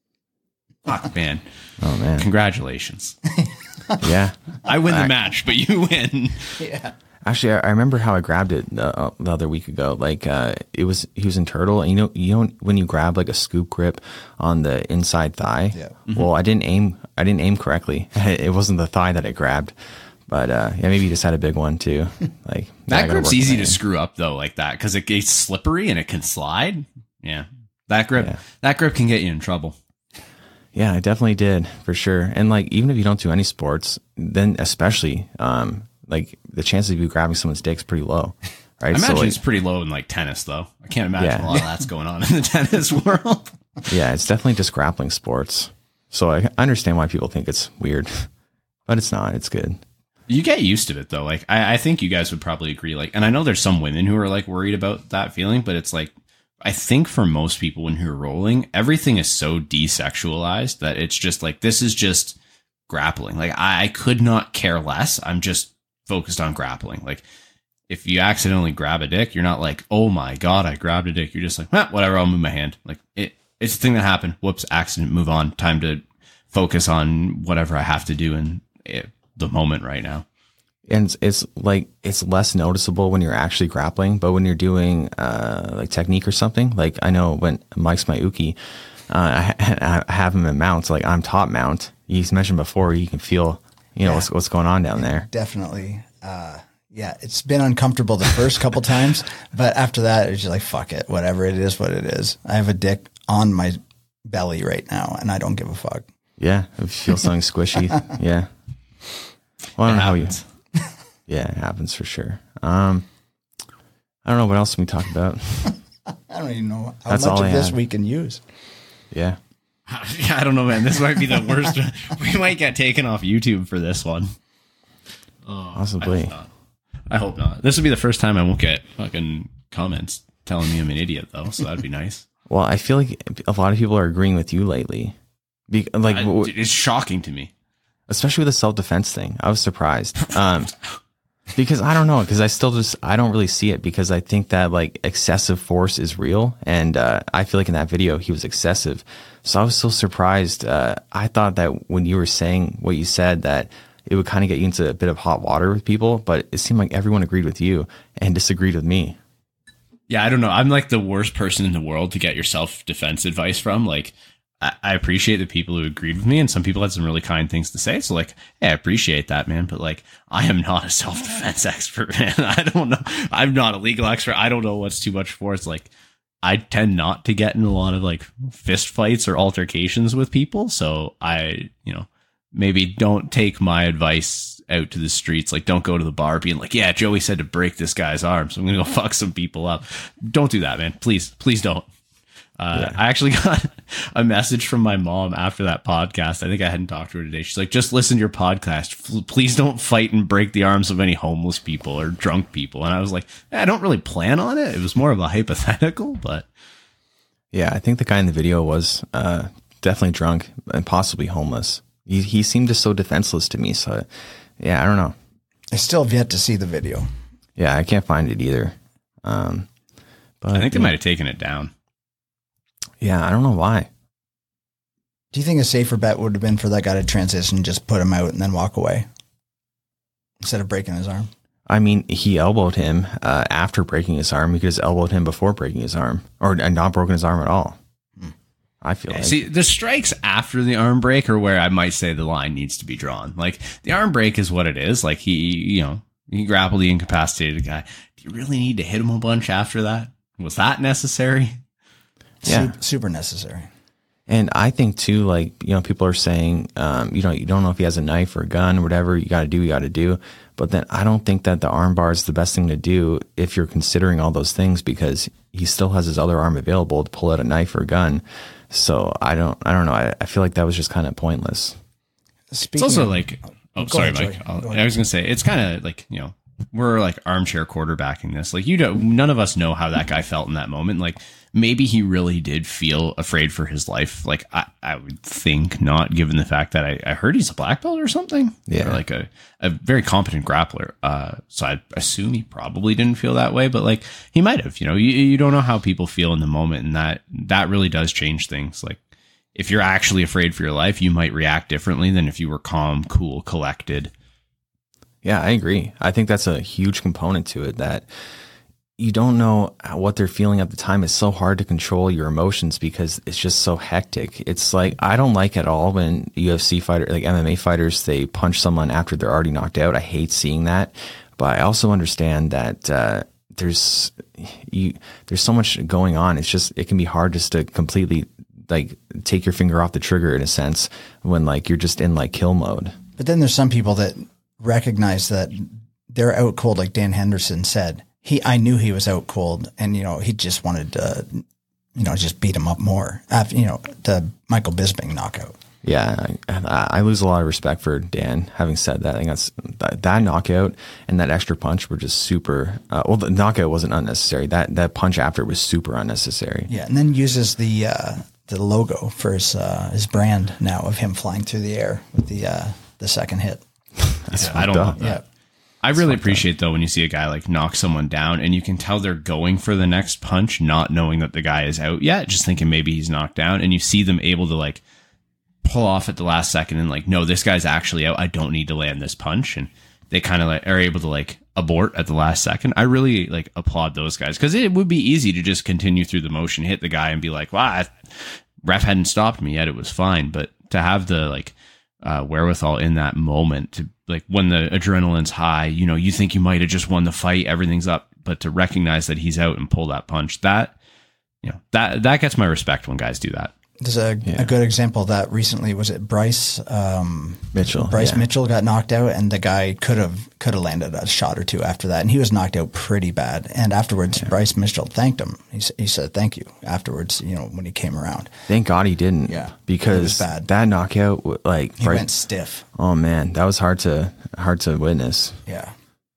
fuck, man. Oh, man. Congratulations. Yeah. I win the match, but you win. Yeah. Actually, I, I remember how I grabbed it uh, the other week ago. Like, uh, it was, he was in turtle. And you know, you know, when you grab like a scoop grip on the inside thigh, yeah. Mm-hmm. Well, I didn't aim, I didn't aim correctly. It wasn't the thigh that I grabbed. But uh, yeah, maybe you just had a big one too. Like that grip's easy to screw up though, like that, because it gets slippery and it can slide. Yeah, that grip, yeah. That grip can get you in trouble. Yeah, I definitely did for sure. And like, even if you don't do any sports, then especially, um, like the chances of you grabbing someone's dick is pretty low, right? I imagine so, like, it's pretty low in like tennis, though. I can't imagine yeah. a lot of that's going on in the tennis world. Yeah, it's definitely just grappling sports. So I understand why people think it's weird, but it's not. It's good. You get used to it though. Like I, I think you guys would probably agree. Like, and I know there's some women who are like worried about that feeling, but it's like I think for most people when you're rolling, everything is so desexualized that it's just like, this is just grappling. Like I, I could not care less. I'm just focused on grappling. Like if you accidentally grab a dick, you're not like, oh my God, I grabbed a dick. You're just like, eh, whatever, I'll move my hand. Like it, it's a thing that happened. Whoops, accident, move on. Time to focus on whatever I have to do in it, the moment right now. And it's, it's like, it's less noticeable when you're actually grappling, but when you're doing, uh, like technique or something, like I know when Mike's my uke, uh, I, I have him in mounts, like I'm top mount. He's mentioned before, you can feel, you know, yeah. what's, what's going on down there. Definitely. Uh, yeah, it's been uncomfortable the first couple times, but after that, it's just like, fuck it, whatever it is, what it is. I have a dick on my belly right now and I don't give a fuck. Yeah. It feels something squishy. Yeah. Well, I don't know how you, yeah, it happens for sure. Um, I don't know what else we talk about. I don't even know how That's much all of I this had. we can use. Yeah. Yeah, I don't know, man. This might be the worst. We might get taken off YouTube for this one. Oh, Possibly. I hope not. I hope not. This will be the first time I won't get fucking comments telling me I'm an idiot, though. So that'd be nice. Well, I feel like a lot of people are agreeing with you lately. Be- like, I, w- it's shocking to me, especially with the self-defense thing. I was surprised. Um, because I don't know, because I still just, I don't really see it because I think that like excessive force is real. And, uh, I feel like in that video, he was excessive. So I was so surprised. Uh, I thought that when you were saying what you said, that it would kind of get you into a bit of hot water with people, but it seemed like everyone agreed with you and disagreed with me. Yeah, I don't know. I'm like the worst person in the world to get your self-defense advice from. Like, I, I appreciate the people who agreed with me, and some people had some really kind things to say. So, like, hey, I appreciate that, man. But, like, I am not a self-defense expert, man. I don't know. I'm not a legal expert. I don't know what's too much for. It's like, I tend not to get in a lot of, like, fist fights or altercations with people. So, I, you know, maybe don't take my advice out to the streets. Like, don't go to the bar being like, yeah, Joey said to break this guy's arm, so I'm going to go fuck some people up. Don't do that, man. Please, please don't. Uh, yeah. I actually got a message from my mom after that podcast. I think I hadn't talked to her today. She's like, just listen to your podcast. Please don't fight and break the arms of any homeless people or drunk people. And I was like, I don't really plan on it. It was more of a hypothetical, but. Yeah, I think the guy in the video was uh, definitely drunk and possibly homeless. He, he seemed just so defenseless to me. So, yeah, I don't know. I still have yet to see the video. Yeah, I can't find it either. Um, but I think they yeah. might have taken it down. Yeah, I don't know why. Do you think a safer bet would have been for that guy to transition, just put him out and then walk away instead of breaking his arm? I mean, he elbowed him uh, after breaking his arm. He could have elbowed him before breaking his arm, or not broken his arm at all. Hmm. I feel yeah, like. See, the strikes after the arm break are where I might say the line needs to be drawn. Like, the arm break is what it is. Like, he, you know, he grappled the incapacitated guy. Do you really need to hit him a bunch after that? Was that necessary? Yeah. Super, super necessary. And I think too, like, you know, people are saying, um, you know, you don't know if he has a knife or a gun or whatever. You got to do, you got to do. But then I don't think that the arm bar is the best thing to do if you're considering all those things, because he still has his other arm available to pull out a knife or a gun. So I don't, I don't know. I, I feel like that was just kind of pointless. Speaking it's also of, like, oh, sorry, ahead, Mike. I was going to say, it's kind of like, you know, we're like armchair quarterbacking this. Like, you don't, none of us know how that guy felt in that moment. Like, maybe he really did feel afraid for his life. Like, I, I would think not, given the fact that I, I heard he's a black belt or something. Yeah. Or like a, a very competent grappler. Uh, so I assume he probably didn't feel that way, but like, he might have, you know, you, you don't know how people feel in the moment. And that, that really does change things. Like, if you're actually afraid for your life, you might react differently than if you were calm, cool, collected. Yeah, I agree. I think that's a huge component to it, that you don't know what they're feeling at the time. It's so hard to control your emotions because it's just so hectic. It's like, I don't like at all when U F C fighter, like M M A fighters, they punch someone after they're already knocked out. I hate seeing that. But I also understand that uh, there's you, there's so much going on. It's just, it can be hard just to completely like take your finger off the trigger in a sense when like you're just in like kill mode. But then there's some people that recognize that they're out cold, like Dan Henderson said. He, I knew he was out cold, and you know he just wanted to, you know, just beat him up more after, you know, the Michael Bisping knockout. Yeah, I, I lose a lot of respect for Dan. Having said that, I think that's that, that knockout and that extra punch were just super. Uh, well, the knockout wasn't unnecessary. That that punch after was super unnecessary. Yeah, and then uses the uh, the logo for his uh, his brand now of him flying through the air with the uh, the second hit. That's yeah, I don't up. love that. Yeah. I really appreciate up. though when you see a guy like knock someone down and you can tell they're going for the next punch, not knowing that the guy is out yet, just thinking maybe he's knocked down, and you see them able to like pull off at the last second and like, no, this guy's actually out. I don't need to land this punch, and they kind of like are able to like abort at the last second. I really like applaud those guys, because it would be easy to just continue through the motion, hit the guy, and be like, "Wow, ref hadn't stopped me yet. It was fine." But to have the like uh, wherewithal in that moment to like when the adrenaline's high, you know, you think you might have just won the fight, everything's up, but to recognize that he's out and pull that punch, that you know that that gets my respect when guys do that. There's a, yeah. a good example of that recently. Was it Bryce um, Mitchell? Bryce yeah. Mitchell got knocked out, and the guy could have could have landed a shot or two after that, and he was knocked out pretty bad. And afterwards, yeah. Bryce Mitchell thanked him. He he said thank you afterwards. You know, when he came around. Thank God he didn't. Yeah, because bad. that knockout, like he Bryce, went stiff. Oh man, that was hard to hard to witness. Yeah,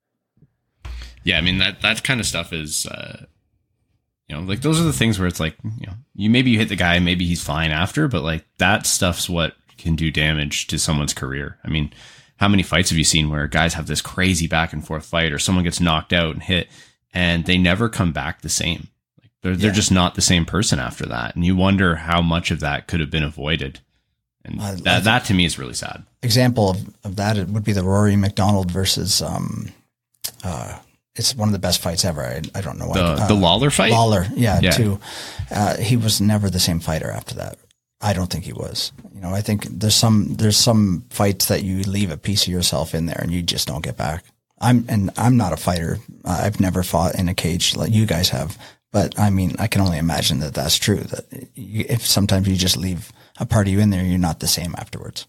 yeah. I mean that that kind of stuff is. Uh, You know, like those are the things where it's like, you know, you maybe you hit the guy, maybe he's fine after, but like that stuff's what can do damage to someone's career. I mean, how many fights have you seen where guys have this crazy back and forth fight, or someone gets knocked out and hit, and they never come back the same? Like they're they're yeah. just not the same person after that, and you wonder how much of that could have been avoided. And uh, that that to me is really sad. Example of, of that it would be the Rory McDonald versus um uh. It's one of the best fights ever. I, I don't know why. The, uh, the Lawler fight? Lawler, yeah, yeah. too. Uh, he was never the same fighter after that. I don't think he was. You know, I think there's some there's some fights that you leave a piece of yourself in there and you just don't get back. I'm and I'm not a fighter. Uh, I've never fought in a cage like you guys have. But I mean, I can only imagine that that's true. That you, if sometimes you just leave a part of you in there, you're not the same afterwards.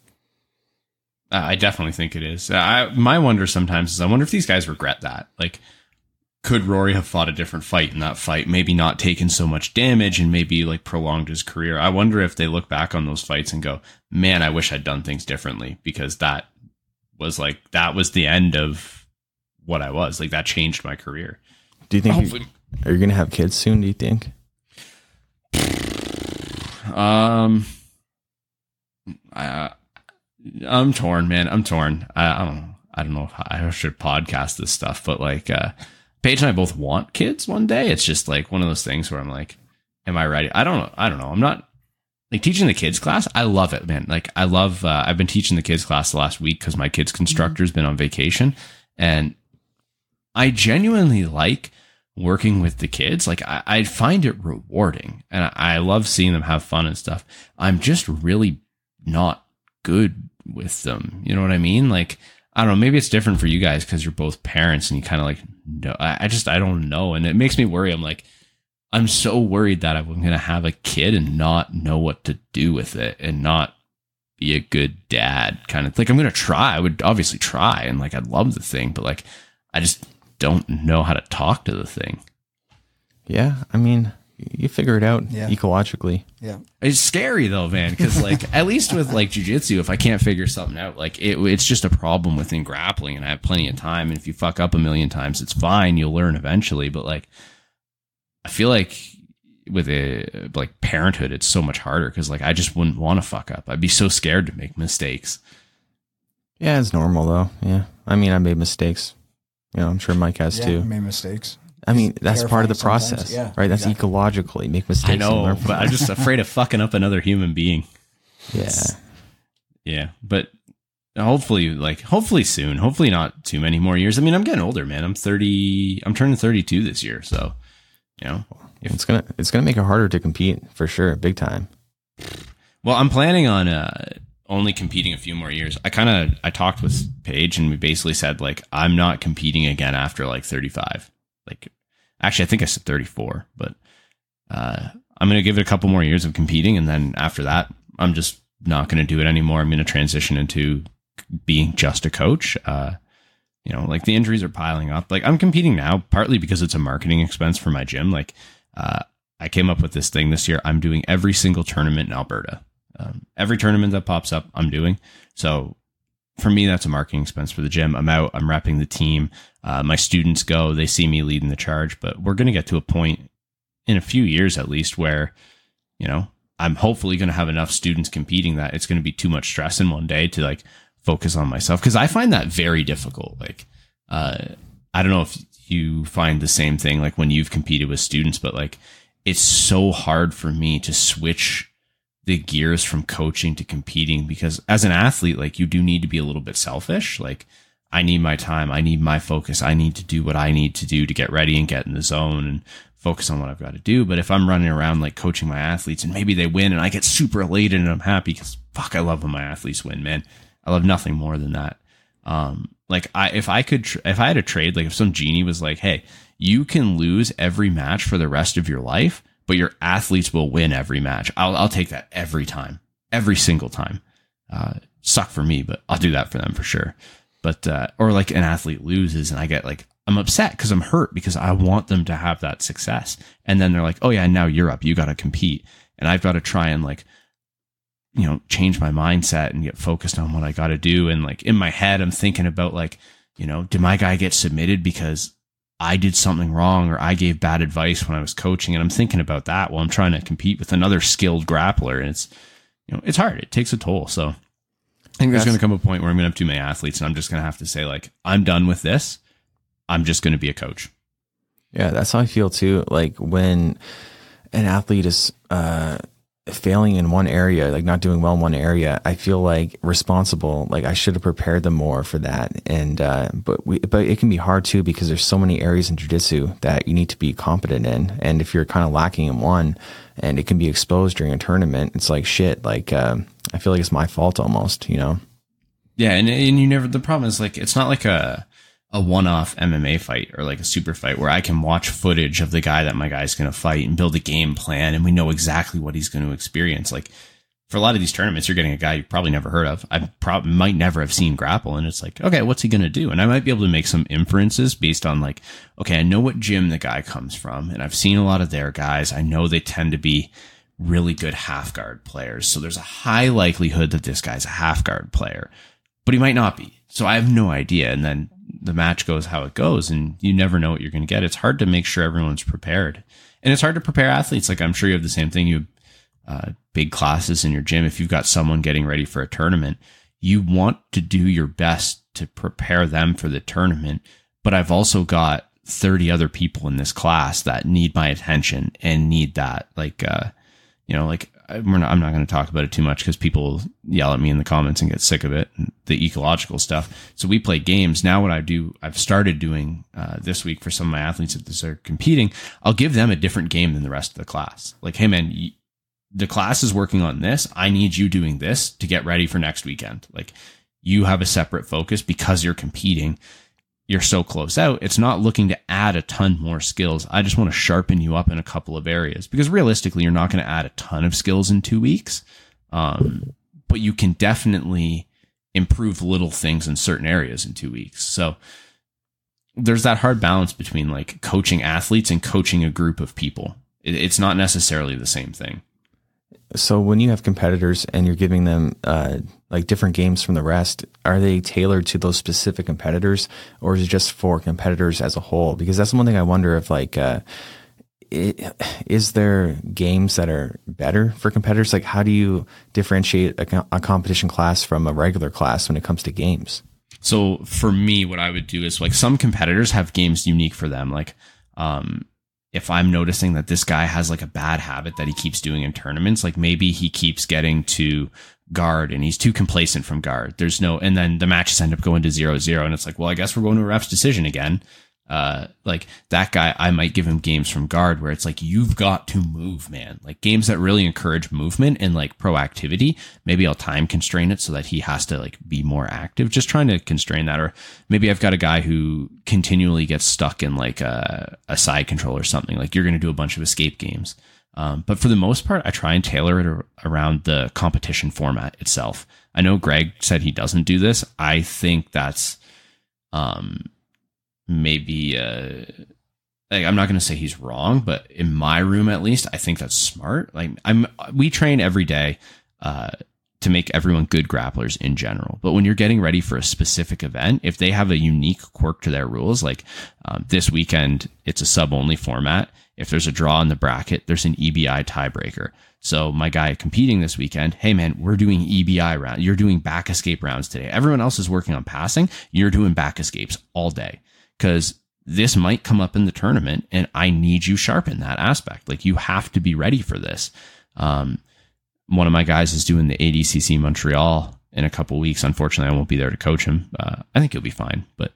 Uh, I definitely think it is. Uh, I, my wonder sometimes is I wonder if these guys regret that. Like, could Rory have fought a different fight in that fight? Maybe not taken so much damage and maybe like prolonged his career. I wonder if they look back on those fights and go, man, I wish I'd done things differently, because that was like, that was the end of what I was. Like that changed my career. Do you think, you, are you going to have kids soon? Do you think? Um, I, I'm torn, man. I'm torn. I, I don't know. I don't know if I should podcast this stuff, but like, uh, Paige and I both want kids one day. It's just like one of those things where I'm like, am I ready? I don't know. I don't know. I'm not like teaching the kids class. I love it, man. Like I love, uh, I've been teaching the kids class the last week because my kids constructor's been on vacation, and I genuinely like working with the kids. Like I, I find it rewarding, and I, I love seeing them have fun and stuff. I'm just really not good with them. You know what I mean? Like, I don't know, maybe it's different for you guys because you're both parents and you kind of like, no, I, I just, I don't know. And it makes me worry. I'm like, I'm so worried that I'm going to have a kid and not know what to do with it and not be a good dad kind of like, I'm going to try. I would obviously try. And like, I'd love the thing, but like, I just don't know how to talk to the thing. Yeah. I mean, you figure it out yeah. ecologically. Yeah. It's scary though, man. Because like, at least with like jujitsu, if I can't figure something out, like it, it's just a problem within grappling, and I have plenty of time. And if you fuck up a million times, it's fine. You'll learn eventually. But like, I feel like with a like parenthood, it's so much harder because like I just wouldn't want to fuck up. I'd be so scared to make mistakes. Yeah, it's normal though. Yeah, I mean, I made mistakes. You know, I'm sure Mike has yeah, too. I made mistakes. I mean, that's part of the process, yeah, right? That's exactly. ecologically make mistakes. I know, and learn but I'm just afraid of fucking up another human being. Yeah, it's, yeah, but hopefully, like, hopefully soon. Hopefully, not too many more years. I mean, I'm getting older, man. I'm thirty. I'm turning thirty-two this year, so you know, if, it's gonna it's gonna make it harder to compete for sure, big time. Well, I'm planning on uh, only competing a few more years. I kind of I talked with Paige, and we basically said like I'm not competing again after like thirty-five. Like, actually, I think I said thirty-four, but uh, I'm going to give it a couple more years of competing. And then after that, I'm just not going to do it anymore. I'm going to transition into being just a coach. Uh, you know, like the injuries are piling up. Like I'm competing now, partly because it's a marketing expense for my gym. Like uh, I came up with this thing this year. I'm doing every single tournament in Alberta. Um, every tournament that pops up, I'm doing. So for me, that's a marketing expense for the gym. I'm out, I'm repping the team. Uh, my students go, they see me leading the charge, but we're going to get to a point in a few years at least where, you know, I'm hopefully going to have enough students competing that it's going to be too much stress in one day to like focus on myself. Cause I find that very difficult. Like, uh, I don't know if you find the same thing, like when you've competed with students, but like, it's so hard for me to switch the gears from coaching to competing because as an athlete, like you do need to be a little bit selfish. Like I need my time. I need my focus. I need to do what I need to do to get ready and get in the zone and focus on what I've got to do. But if I'm running around like coaching my athletes and maybe they win and I get super elated and I'm happy because fuck, I love when my athletes win, man. I love nothing more than that. Um, like I, if I could, tr- if I had a trade, like if some genie was like, hey, you can lose every match for the rest of your life, but your athletes will win every match. I'll, I'll take that every time, every single time. Uh, suck for me, but I'll do that for them for sure. But, uh, or like an athlete loses and I get like, I'm upset because I'm hurt because I want them to have that success. And then they're like, oh yeah, now you're up. You got to compete. And I've got to try and like, you know, change my mindset and get focused on what I got to do. And like in my head, I'm thinking about like, you know, did my guy get submitted because I did something wrong or I gave bad advice when I was coaching? And I'm thinking about that while I'm trying to compete with another skilled grappler. And it's, you know, it's hard. It takes a toll. So I think there's going to come a point where I'm going to have too many athletes and I'm just going to have to say like, I'm done with this. I'm just going to be a coach. Yeah, that's how I feel too. Like when an athlete is uh, failing in one area, like not doing well in one area, I feel like responsible. Like I should have prepared them more for that. And uh, but we, but it can be hard too because there's so many areas in jiu-jitsu that you need to be competent in. And if you're kind of lacking in one, and it can be exposed during a tournament, it's like shit. Like uh, I feel like it's my fault almost, you know? Yeah, and and you never. The problem is like it's not like a. a one-off M M A fight or like a super fight where I can watch footage of the guy that my guy's going to fight and build a game plan and we know exactly what he's going to experience. Like for a lot of these tournaments, you're getting a guy you probably never heard of. I probably might never have seen grapple. And it's like, okay, what's he going to do? And I might be able to make some inferences based on like, okay, I know what gym the guy comes from and I've seen a lot of their guys. I know they tend to be really good half guard players. So there's a high likelihood that this guy's a half guard player, but he might not be. So I have no idea. And then the match goes how it goes and you never know what you're going to get. It's hard to make sure everyone's prepared and it's hard to prepare athletes. Like I'm sure you have the same thing. You have uh, big classes in your gym. If you've got someone getting ready for a tournament, you want to do your best to prepare them for the tournament. But I've also got thirty other people in this class that need my attention and need that. Like, uh, you know, like we're not, I'm not going to talk about it too much because people yell at me in the comments and get sick of it, and the ecological stuff. So we play games. Now what I do, I've started doing uh, this week for some of my athletes that are competing, I'll give them a different game than the rest of the class. Like, hey man, you, the class is working on this. I need you doing this to get ready for next weekend. Like you have a separate focus because you're competing. You're so close out. It's not looking to add a ton more skills. I just want to sharpen you up in a couple of areas because realistically, you're not going to add a ton of skills in two weeks. Um, but you can definitely improve little things in certain areas in two weeks. So there's that hard balance between like coaching athletes and coaching a group of people. It, it's not necessarily the same thing. So when you have competitors and you're giving them uh, like different games from the rest, are they tailored to those specific competitors or is it just for competitors as a whole? Because that's one thing I wonder if like, uh, it, is there games that are better for competitors? Like how do you differentiate a, a competition class from a regular class when it comes to games? So for me, what I would do is like some competitors have games unique for them. Like, um, if I'm noticing that this guy has like a bad habit that he keeps doing in tournaments, like maybe he keeps getting to guard and he's too complacent from guard. There's no, and then the matches end up going to zero zero. And it's like, well, I guess we're going to a ref's decision again. Uh, like that guy, I might give him games from guard where it's like, you've got to move, man. Like games that really encourage movement and like proactivity. Maybe I'll time constrain it so that he has to like be more active, just trying to constrain that. Or maybe I've got a guy who continually gets stuck in like a, a side control or something. Like you're going to do a bunch of escape games. Um, but for the most part, I try and tailor it ar- around the competition format itself. I know Greg said he doesn't do this. I think that's, um, maybe uh like I'm not going to say he's wrong, but in my room at least I think that's smart. Like I'm we train every day. uh, to make everyone good grapplers in general. But when you're getting ready for a specific event, if they have a unique quirk to their rules, like um, this weekend, it's a sub only format. If there's a draw in the bracket, there's an E B I tiebreaker. So my guy competing this weekend, hey man, we're doing E B I round. You're doing back escape rounds today. Everyone else is working on passing. You're doing back escapes all day, because this might come up in the tournament and I need you sharp in that aspect. Like, you have to be ready for this. Um, one of my guys is doing the A D C C Montreal in a couple weeks. Unfortunately, I won't be there to coach him. Uh, I think he'll be fine, but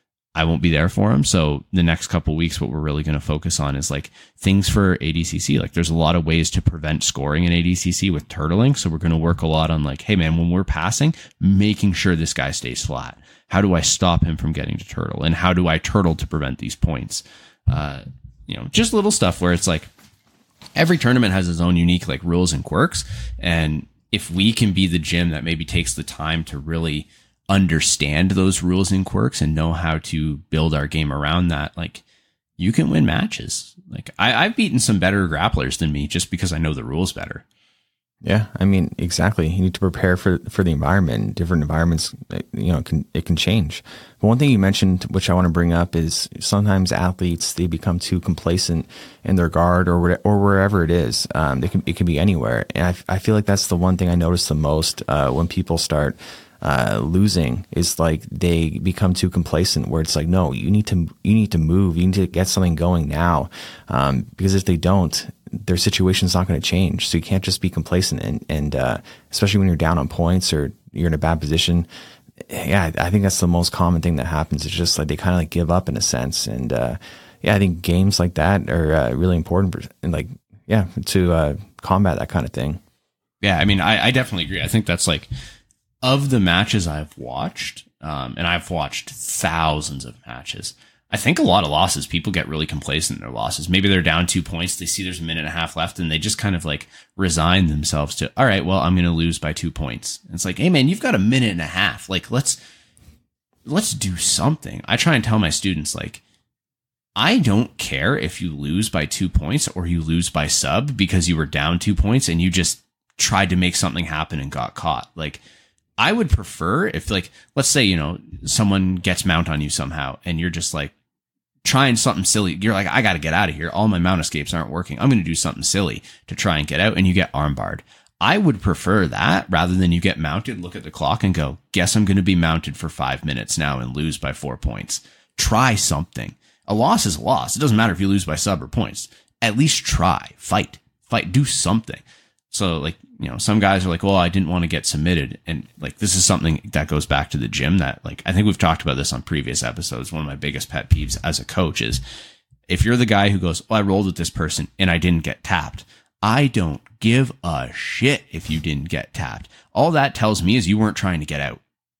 I won't be there for him. So the next couple weeks, what we're really going to focus on is like things for A D C C. Like, there's a lot of ways to prevent scoring in A D C C with turtling. So we're going to work a lot on like, hey man, when we're passing, making sure this guy stays flat. How do I stop him from getting to turtle? And how do I turtle to prevent these points? Uh, you know, just little stuff where it's like, every tournament has its own unique like rules and quirks. And if we can be the gym that maybe takes the time to really understand those rules and quirks and know how to build our game around that, like, you can win matches. Like, I, I've beaten some better grapplers than me just because I know the rules better. Yeah, I mean, exactly. You need to prepare for for the environment. Different environments, you know, can it can change. But one thing you mentioned, which I want to bring up, is sometimes athletes, they become too complacent in their guard or or wherever it is. Um, they can it can be anywhere, and I I feel like that's the one thing I notice the most uh, when people start uh, losing, is like they become too complacent, where it's like, no, you need to you need to move, you need to get something going now, um, because if they don't, their situation's not going to change. So you can't just be complacent, and, and, uh, especially when you're down on points or you're in a bad position. Yeah, I think that's the most common thing that happens. It's just like they kind of like give up in a sense. And, uh, yeah, I think games like that are uh, really important for, and like, yeah, to, uh, combat that kind of thing. Yeah. I mean, I, I definitely agree. I think that's like, of the matches I've watched, um, and I've watched thousands of matches, I think a lot of losses, people get really complacent in their losses. Maybe they're down two points. They see there's a minute and a half left and they just kind of like resign themselves to, all right, well, I'm going to lose by two points. And it's like, hey man, you've got a minute and a half. Like, let's, let's do something. I try and tell my students, like, I don't care if you lose by two points or you lose by sub because you were down two points and you just tried to make something happen and got caught. Like, I would prefer if, like, let's say, you know, someone gets mount on you somehow and you're just like trying something silly. You're like, I got to get out of here. All my mount escapes aren't working. I'm going to do something silly to try and get out, and you get armbarred. I would prefer that rather than you get mounted, look at the clock and go, guess I'm going to be mounted for five minutes now and lose by four points. Try something. A loss is a loss. It doesn't matter if you lose by sub or points. At least try, fight, fight, do something. So, like, you know, some guys are like, well, I didn't want to get submitted. And like, this is something that goes back to the gym that, like, I think we've talked about this on previous episodes. One of my biggest pet peeves as a coach is if you're the guy who goes, well, I rolled with this person and I didn't get tapped. I don't give a shit if you didn't get tapped. All that tells me is you weren't trying to get out.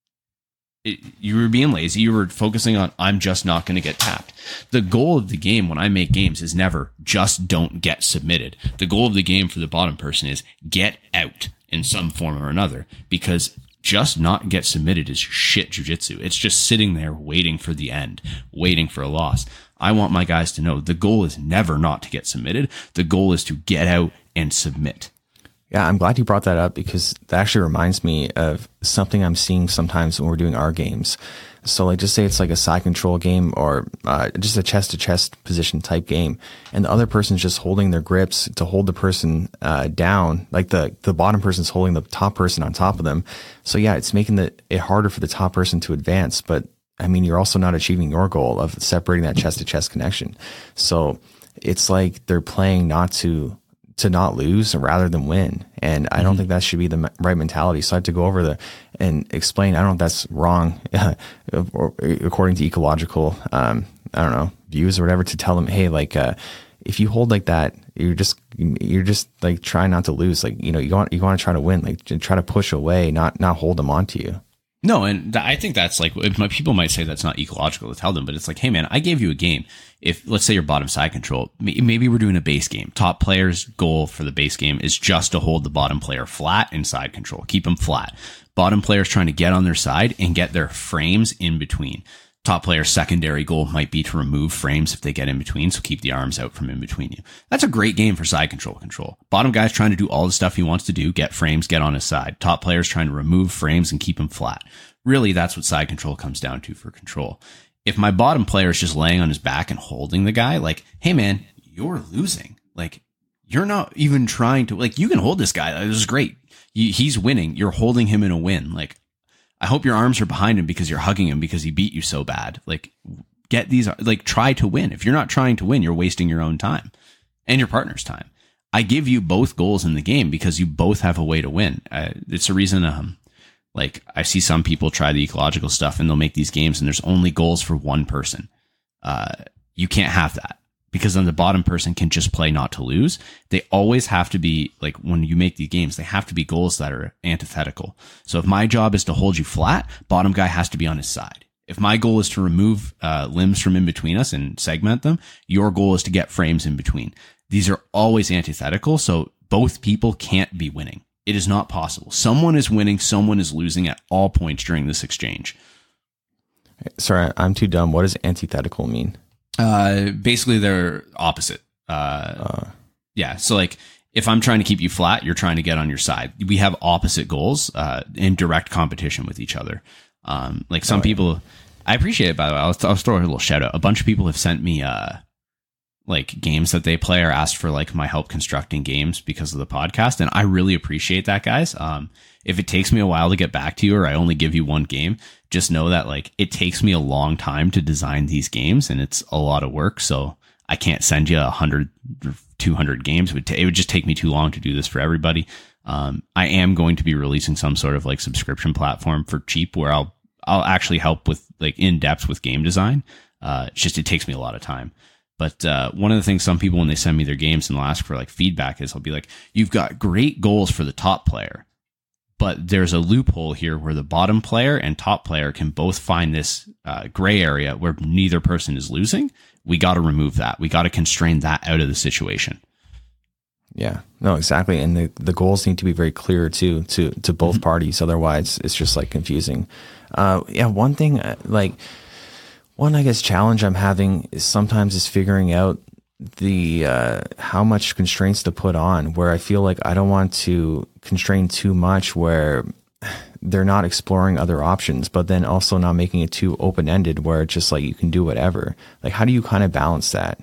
It, you were being lazy. You were focusing on, I'm just not going to get tapped. The goal of the game when I make games is never just don't get submitted. The goal of the game for the bottom person is get out in some form or another, because just not get submitted is shit jujitsu. It's just sitting there waiting for the end, waiting for a loss. I want my guys to know the goal is never not to get submitted. The goal is to get out and submit. Yeah, I'm glad you brought that up, because that actually reminds me of something I'm seeing sometimes when we're doing our games. So like, just say it's like a side control game or uh, just a chest to chest position type game, and the other person's just holding their grips to hold the person uh, down. Like the, the bottom person's holding the top person on top of them. So yeah, it's making the, it harder for the top person to advance. But I mean, you're also not achieving your goal of separating that chest to chest connection. So it's like they're playing not to, to not lose rather than win. And I don't mm-hmm. think that should be the right mentality. So I have to go over the and explain. I don't know if that's wrong according to ecological, um, I don't know, views or whatever, to tell them, hey, like, uh, if you hold like that, you're just, you're just like trying not to lose. Like, you know, you want, you want to try to win, like try to push away, not, not hold them onto you. No, and th- I think that's like, my, people might say that's not ecological to tell them, but it's like, hey man, I gave you a game. If, let's say, you're bottom side control, maybe we're doing a base game. Top player's goal for the base game is just to hold the bottom player flat in side control, keep them flat. Bottom player's trying to get on their side and get their frames in between. top player's secondary goal might be to remove frames if they get in between, so keep the arms out from in between you. That's a great game for side control control. Bottom guy's trying to do all the stuff he wants to do, get frames, get on his side. Top player's trying to remove frames and keep him flat. Really, that's what side control comes down to for control. If my bottom player is just laying on his back and holding the guy, like, hey man, you're losing. Like, you're not even trying to, like, you can hold this guy. This is great. He's winning. You're holding him in a win. Like, I hope your arms are behind him because you're hugging him because he beat you so bad. Like, get these, like, try to win. If you're not trying to win, you're wasting your own time and your partner's time. I give you both goals in the game because you both have a way to win. Uh, it's a reason, um, like, I see some people try the ecological stuff and they'll make these games and there's only goals for one person. Uh, you can't have that. Because then the bottom person can just play not to lose. They always have to be, like, when you make these games, they have to be goals that are antithetical. So if my job is to hold you flat, bottom guy has to be on his side. If my goal is to remove uh, limbs from in between us and segment them, your goal is to get frames in between. These are always antithetical, so both people can't be winning. It is not possible. Someone is winning, someone is losing at all points during this exchange. Sorry, I'm too dumb. What does antithetical mean? Uh, basically they're opposite. Uh, uh, yeah. So like if I'm trying to keep you flat, you're trying to get on your side. We have opposite goals, uh, in direct competition with each other. Um, like some oh, yeah. people, I appreciate it, by the way. I'll, I'll throw a little shout out. A bunch of people have sent me, uh, like games that they play or asked for like my help constructing games because of the podcast. And I really appreciate that, guys. Um, if it takes me a while to get back to you or I only give you one game, just know that like it takes me a long time to design these games and it's a lot of work. So I can't send you a hundred or two hundred games. It would, t- it would just take me too long to do this for everybody. Um, I am going to be releasing some sort of like subscription platform for cheap where I'll, I'll actually help with like in depth with game design. Uh, it's just, it takes me a lot of time. But uh, one of the things some people, when they send me their games and they'll ask for like feedback is I'll be like, you've got great goals for the top player, but there's a loophole here where the bottom player and top player can both find this uh, gray area where neither person is losing. We got to remove that. We got to constrain that out of the situation. Yeah, no, exactly. And the, the goals need to be very clear too, to, to both mm-hmm. parties. Otherwise it's just like confusing. Uh, yeah. One thing like, One, I guess, challenge I'm having is sometimes is figuring out the uh, how much constraints to put on, where I feel like I don't want to constrain too much where they're not exploring other options, but then also not making it too open-ended where it's just like you can do whatever. Like, how do you kind of balance that?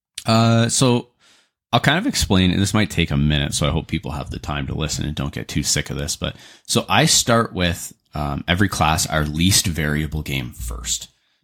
Uh, so I'll kind of explain, and this might take a minute, so I hope people have the time to listen and don't get too sick of this. But so I start with um, every class, our least variable game first.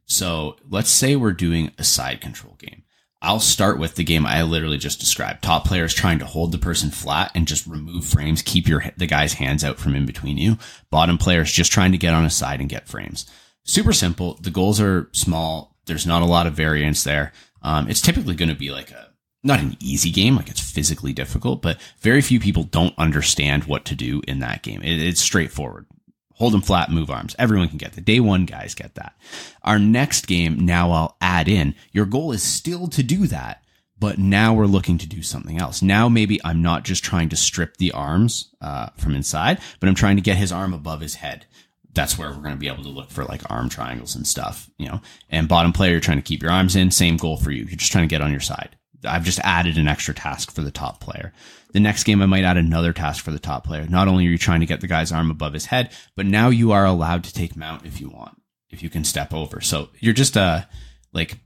So let's say we're doing a side control game. I'll start with the game I literally just described. Top player is trying to hold the person flat and just remove frames, keep your the guy's hands out from in between you. Bottom player is just trying to get on his side and get frames. Super simple. The goals are small. There's not a lot of variance there. Um, it's typically going to be like a, not an easy game, like it's physically difficult, but very few people don't understand what to do in that game. It, it's straightforward. Hold them flat, move arms. Everyone can get that. Day one guys get that. Our next game, now I'll add in, your goal is still to do that, but now we're looking to do something else. Now maybe I'm not just trying to strip the arms uh, from inside, but I'm trying to get his arm above his head. That's where we're going to be able to look for like arm triangles and stuff, you know. And bottom player, you're trying to keep your arms in. Same goal for you. You're just trying to get on your side. I've just added an extra task for the top player. The next game, I might add another task for the top player. Not only are you trying to get the guy's arm above his head, but now you are allowed to take mount if you want, if you can step over. So you're just, uh, like,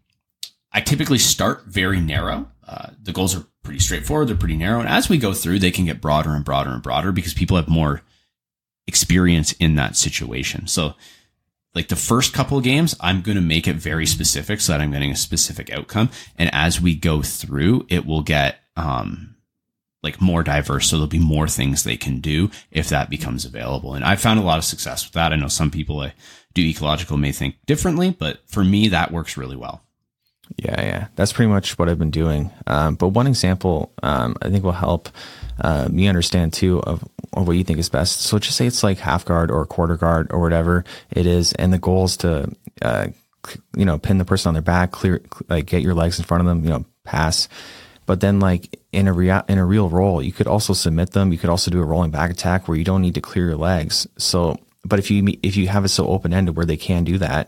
I typically start very narrow. Uh, the goals are pretty straightforward. They're pretty narrow. And as we go through, they can get broader and broader and broader because people have more experience in that situation. So like the first couple of games, I'm going to make it very specific so that I'm getting a specific outcome. And as we go through, it will get, um, like more diverse. So there'll be more things they can do if that becomes available. And I've found a lot of success with that. I know some people that do ecological may think differently, but for me, that works really well. Yeah. Yeah. That's pretty much what I've been doing. Um, but one example, um, I think will help, uh, me understand too of, of what you think is best. So just say it's like half guard or quarter guard or whatever it is. And the goal is to, uh, you know, pin the person on their back, clear, like get your legs in front of them, you know, pass. But then like in a real, in a real roll, you could also submit them. You could also do a rolling back attack where you don't need to clear your legs. So, but if you, if you have it so open ended where they can do that,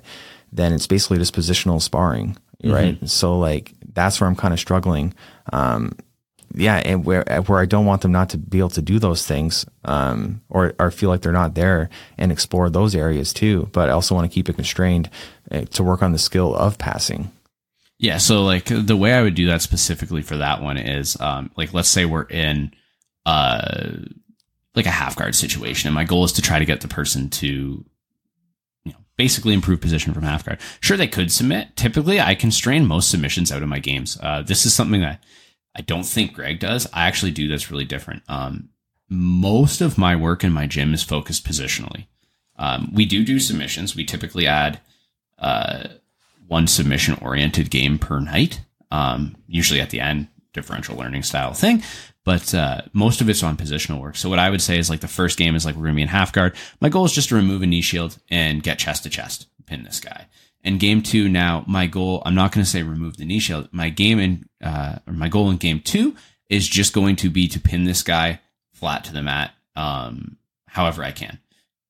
then it's basically just positional sparring, right? Mm-hmm. So like, that's where I'm kind of struggling. Um, yeah. And where, where I don't want them not to be able to do those things, um, or, or feel like they're not there and explore those areas too. But I also want to keep it constrained uh, to work on the skill of passing. Yeah. So like the way I would do that specifically for that one is, um, like, let's say we're in, uh, like a half guard situation. And my goal is to try to get the person to, you know, basically improve position from half guard. Sure, they could submit. Typically, I constrain most submissions out of my games. Uh, this is something that I don't think Greg does. I actually do that's really different. Um, most of my work in my gym is focused positionally. Um, we do do submissions. We typically add uh, one submission oriented game per night, um, usually at the end, differential learning style thing. But uh, most of it's on positional work. So what I would say is like the first game is like we're going to be in half guard. My goal is just to remove a knee shield and get chest to chest, pin this guy. And game two, now my goal, I'm not going to say remove the knee shield. My game in, uh, or my goal in game two is just going to be to pin this guy flat to the mat, um, however I can.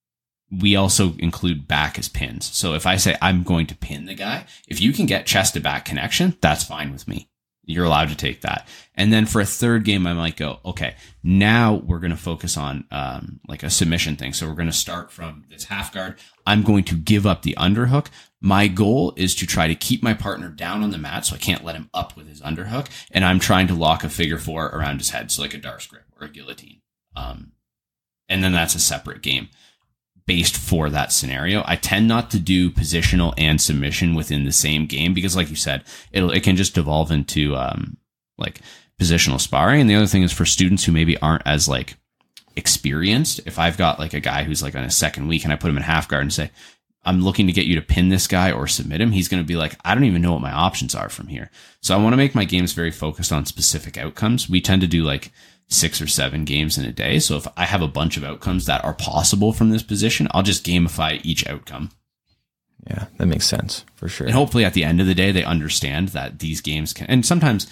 We also include back as pins. So if I say I'm going to pin the guy, if you can get chest to back connection, that's fine with me. You're allowed to take that. And then for a third game, I might go, okay, now we're going to focus on um, like a submission thing. So we're going to start from this half guard. I'm going to give up the underhook. My goal is to try to keep my partner down on the mat so I can't let him up with his underhook. And I'm trying to lock a figure four around his head. So like a Darce grip or a guillotine. Um, and then that's a separate game based for that scenario. I tend not to do positional and submission within the same game because, like you said, it'll it can just devolve into um, like positional sparring. And the other thing is for students who maybe aren't as like experienced. If I've got like a guy who's like on a second week and I put him in half guard and say, I'm looking to get you to pin this guy or submit him, he's going to be like, I don't even know what my options are from here. So I want to make my games very focused on specific outcomes. We tend to do like six or seven games in a day. So if I have a bunch of outcomes that are possible from this position, I'll just gamify each outcome. Yeah, that makes sense for sure. And hopefully at the end of the day, they understand that these games can, and sometimes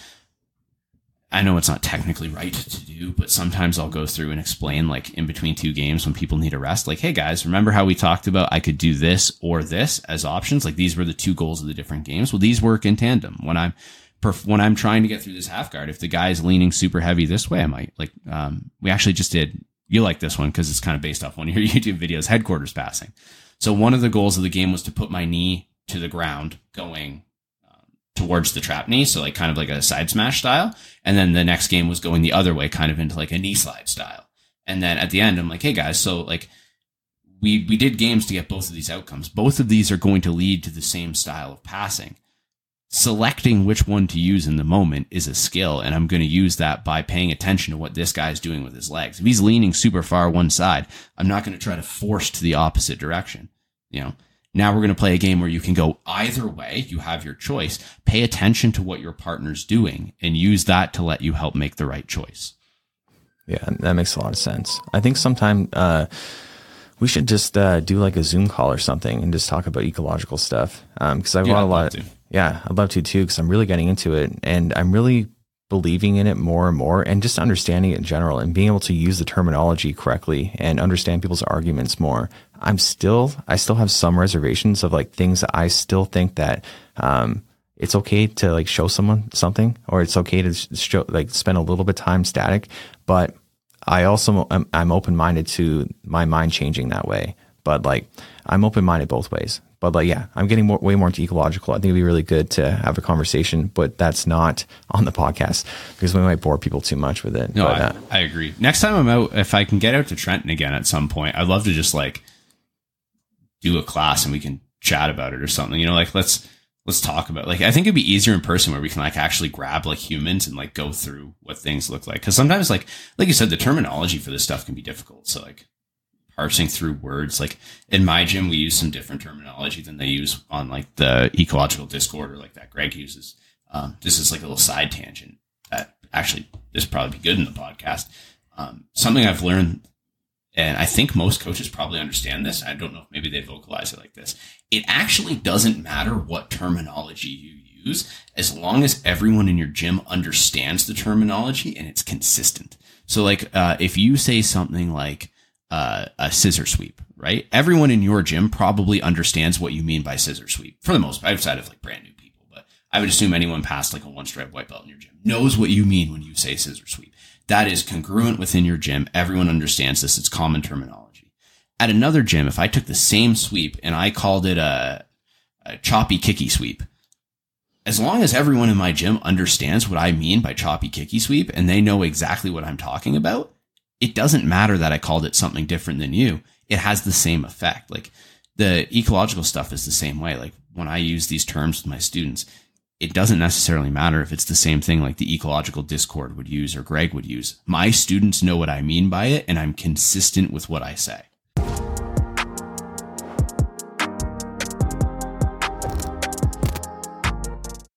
I know it's not technically right to do, but sometimes I'll go through and explain like in between two games when people need a rest, like, hey guys, remember how we talked about I could do this or this as options? Like these were the two goals of the different games. Well, these work in tandem. When I'm when I'm trying to get through this half guard, if the guy is leaning super heavy this way, I might like, um, we actually just did, you like this one because it's kind of based off one of your YouTube videos, headquarters passing. So one of the goals of the game was to put my knee to the ground going um, towards the trap knee. So like kind of like a side smash style. And then the next game was going the other way, kind of into like a knee slide style. And then at the end, I'm like, hey guys, so like we, we did games to get both of these outcomes. Both of these are going to lead to the same style of passing. Selecting which one to use in the moment is a skill, and I'm going to use that by paying attention to what this guy's doing with his legs. If he's leaning super far one side, I'm not going to try to force to the opposite direction. You know, now we're going to play a game where you can go either way. You have your choice. Pay attention to what your partner's doing and use that to let you help make the right choice. Yeah, that makes a lot of sense. I think sometime uh, we should just uh, do like a Zoom call or something and just talk about ecological stuff. Um, because I've got a lot of. Yeah, I'd love to too, because I'm really getting into it and I'm really believing in it more and more, and just understanding it in general and being able to use the terminology correctly and understand people's arguments more. I'm still, I still have some reservations of like things that I still think that, um, it's okay to like show someone something, or it's okay to show, like spend a little bit of time static, but I also, I'm, I'm open-minded to my mind changing that way. But like, I'm open-minded both ways. But like, yeah, I'm getting more, way more into ecological. I think it'd be really good to have a conversation, but that's not on the podcast because we might bore people too much with it. No, but, I, uh, I agree. Next time I'm out, if I can get out to Trenton again at some point, I'd love to just like do a class and we can chat about it or something. You know, like let's let's talk about like I think it'd be easier in person where we can like actually grab like humans and like go through what things look like. Because sometimes like like you said, the terminology for this stuff can be difficult. So like. Parsing through words, like in my gym, we use some different terminology than they use on like the ecological Discord or like that Greg uses. Um, this is like a little side tangent that actually this would probably be good in the podcast. Um, something I've learned, and I think most coaches probably understand this. I don't know if maybe they vocalize it like this. It actually doesn't matter what terminology you use as long as everyone in your gym understands the terminology and it's consistent. So like, uh, if you say something like, Uh, a scissor sweep, right? Everyone in your gym probably understands what you mean by scissor sweep for the most part, outside of like brand new people. But I would assume anyone past like a one stripe white belt in your gym knows what you mean when you say scissor sweep. That is congruent within your gym. Everyone understands this. It's common terminology. At another gym, if I took the same sweep and I called it a, a choppy kicky sweep, as long as everyone in my gym understands what I mean by choppy kicky sweep and they know exactly what I'm talking about, it doesn't matter that I called it something different than you. It has the same effect. Like the ecological stuff is the same way. Like when I use these terms with my students, it doesn't necessarily matter if it's the same thing like the ecological Discord would use or Greg would use. My students know what I mean by it and I'm consistent with what I say.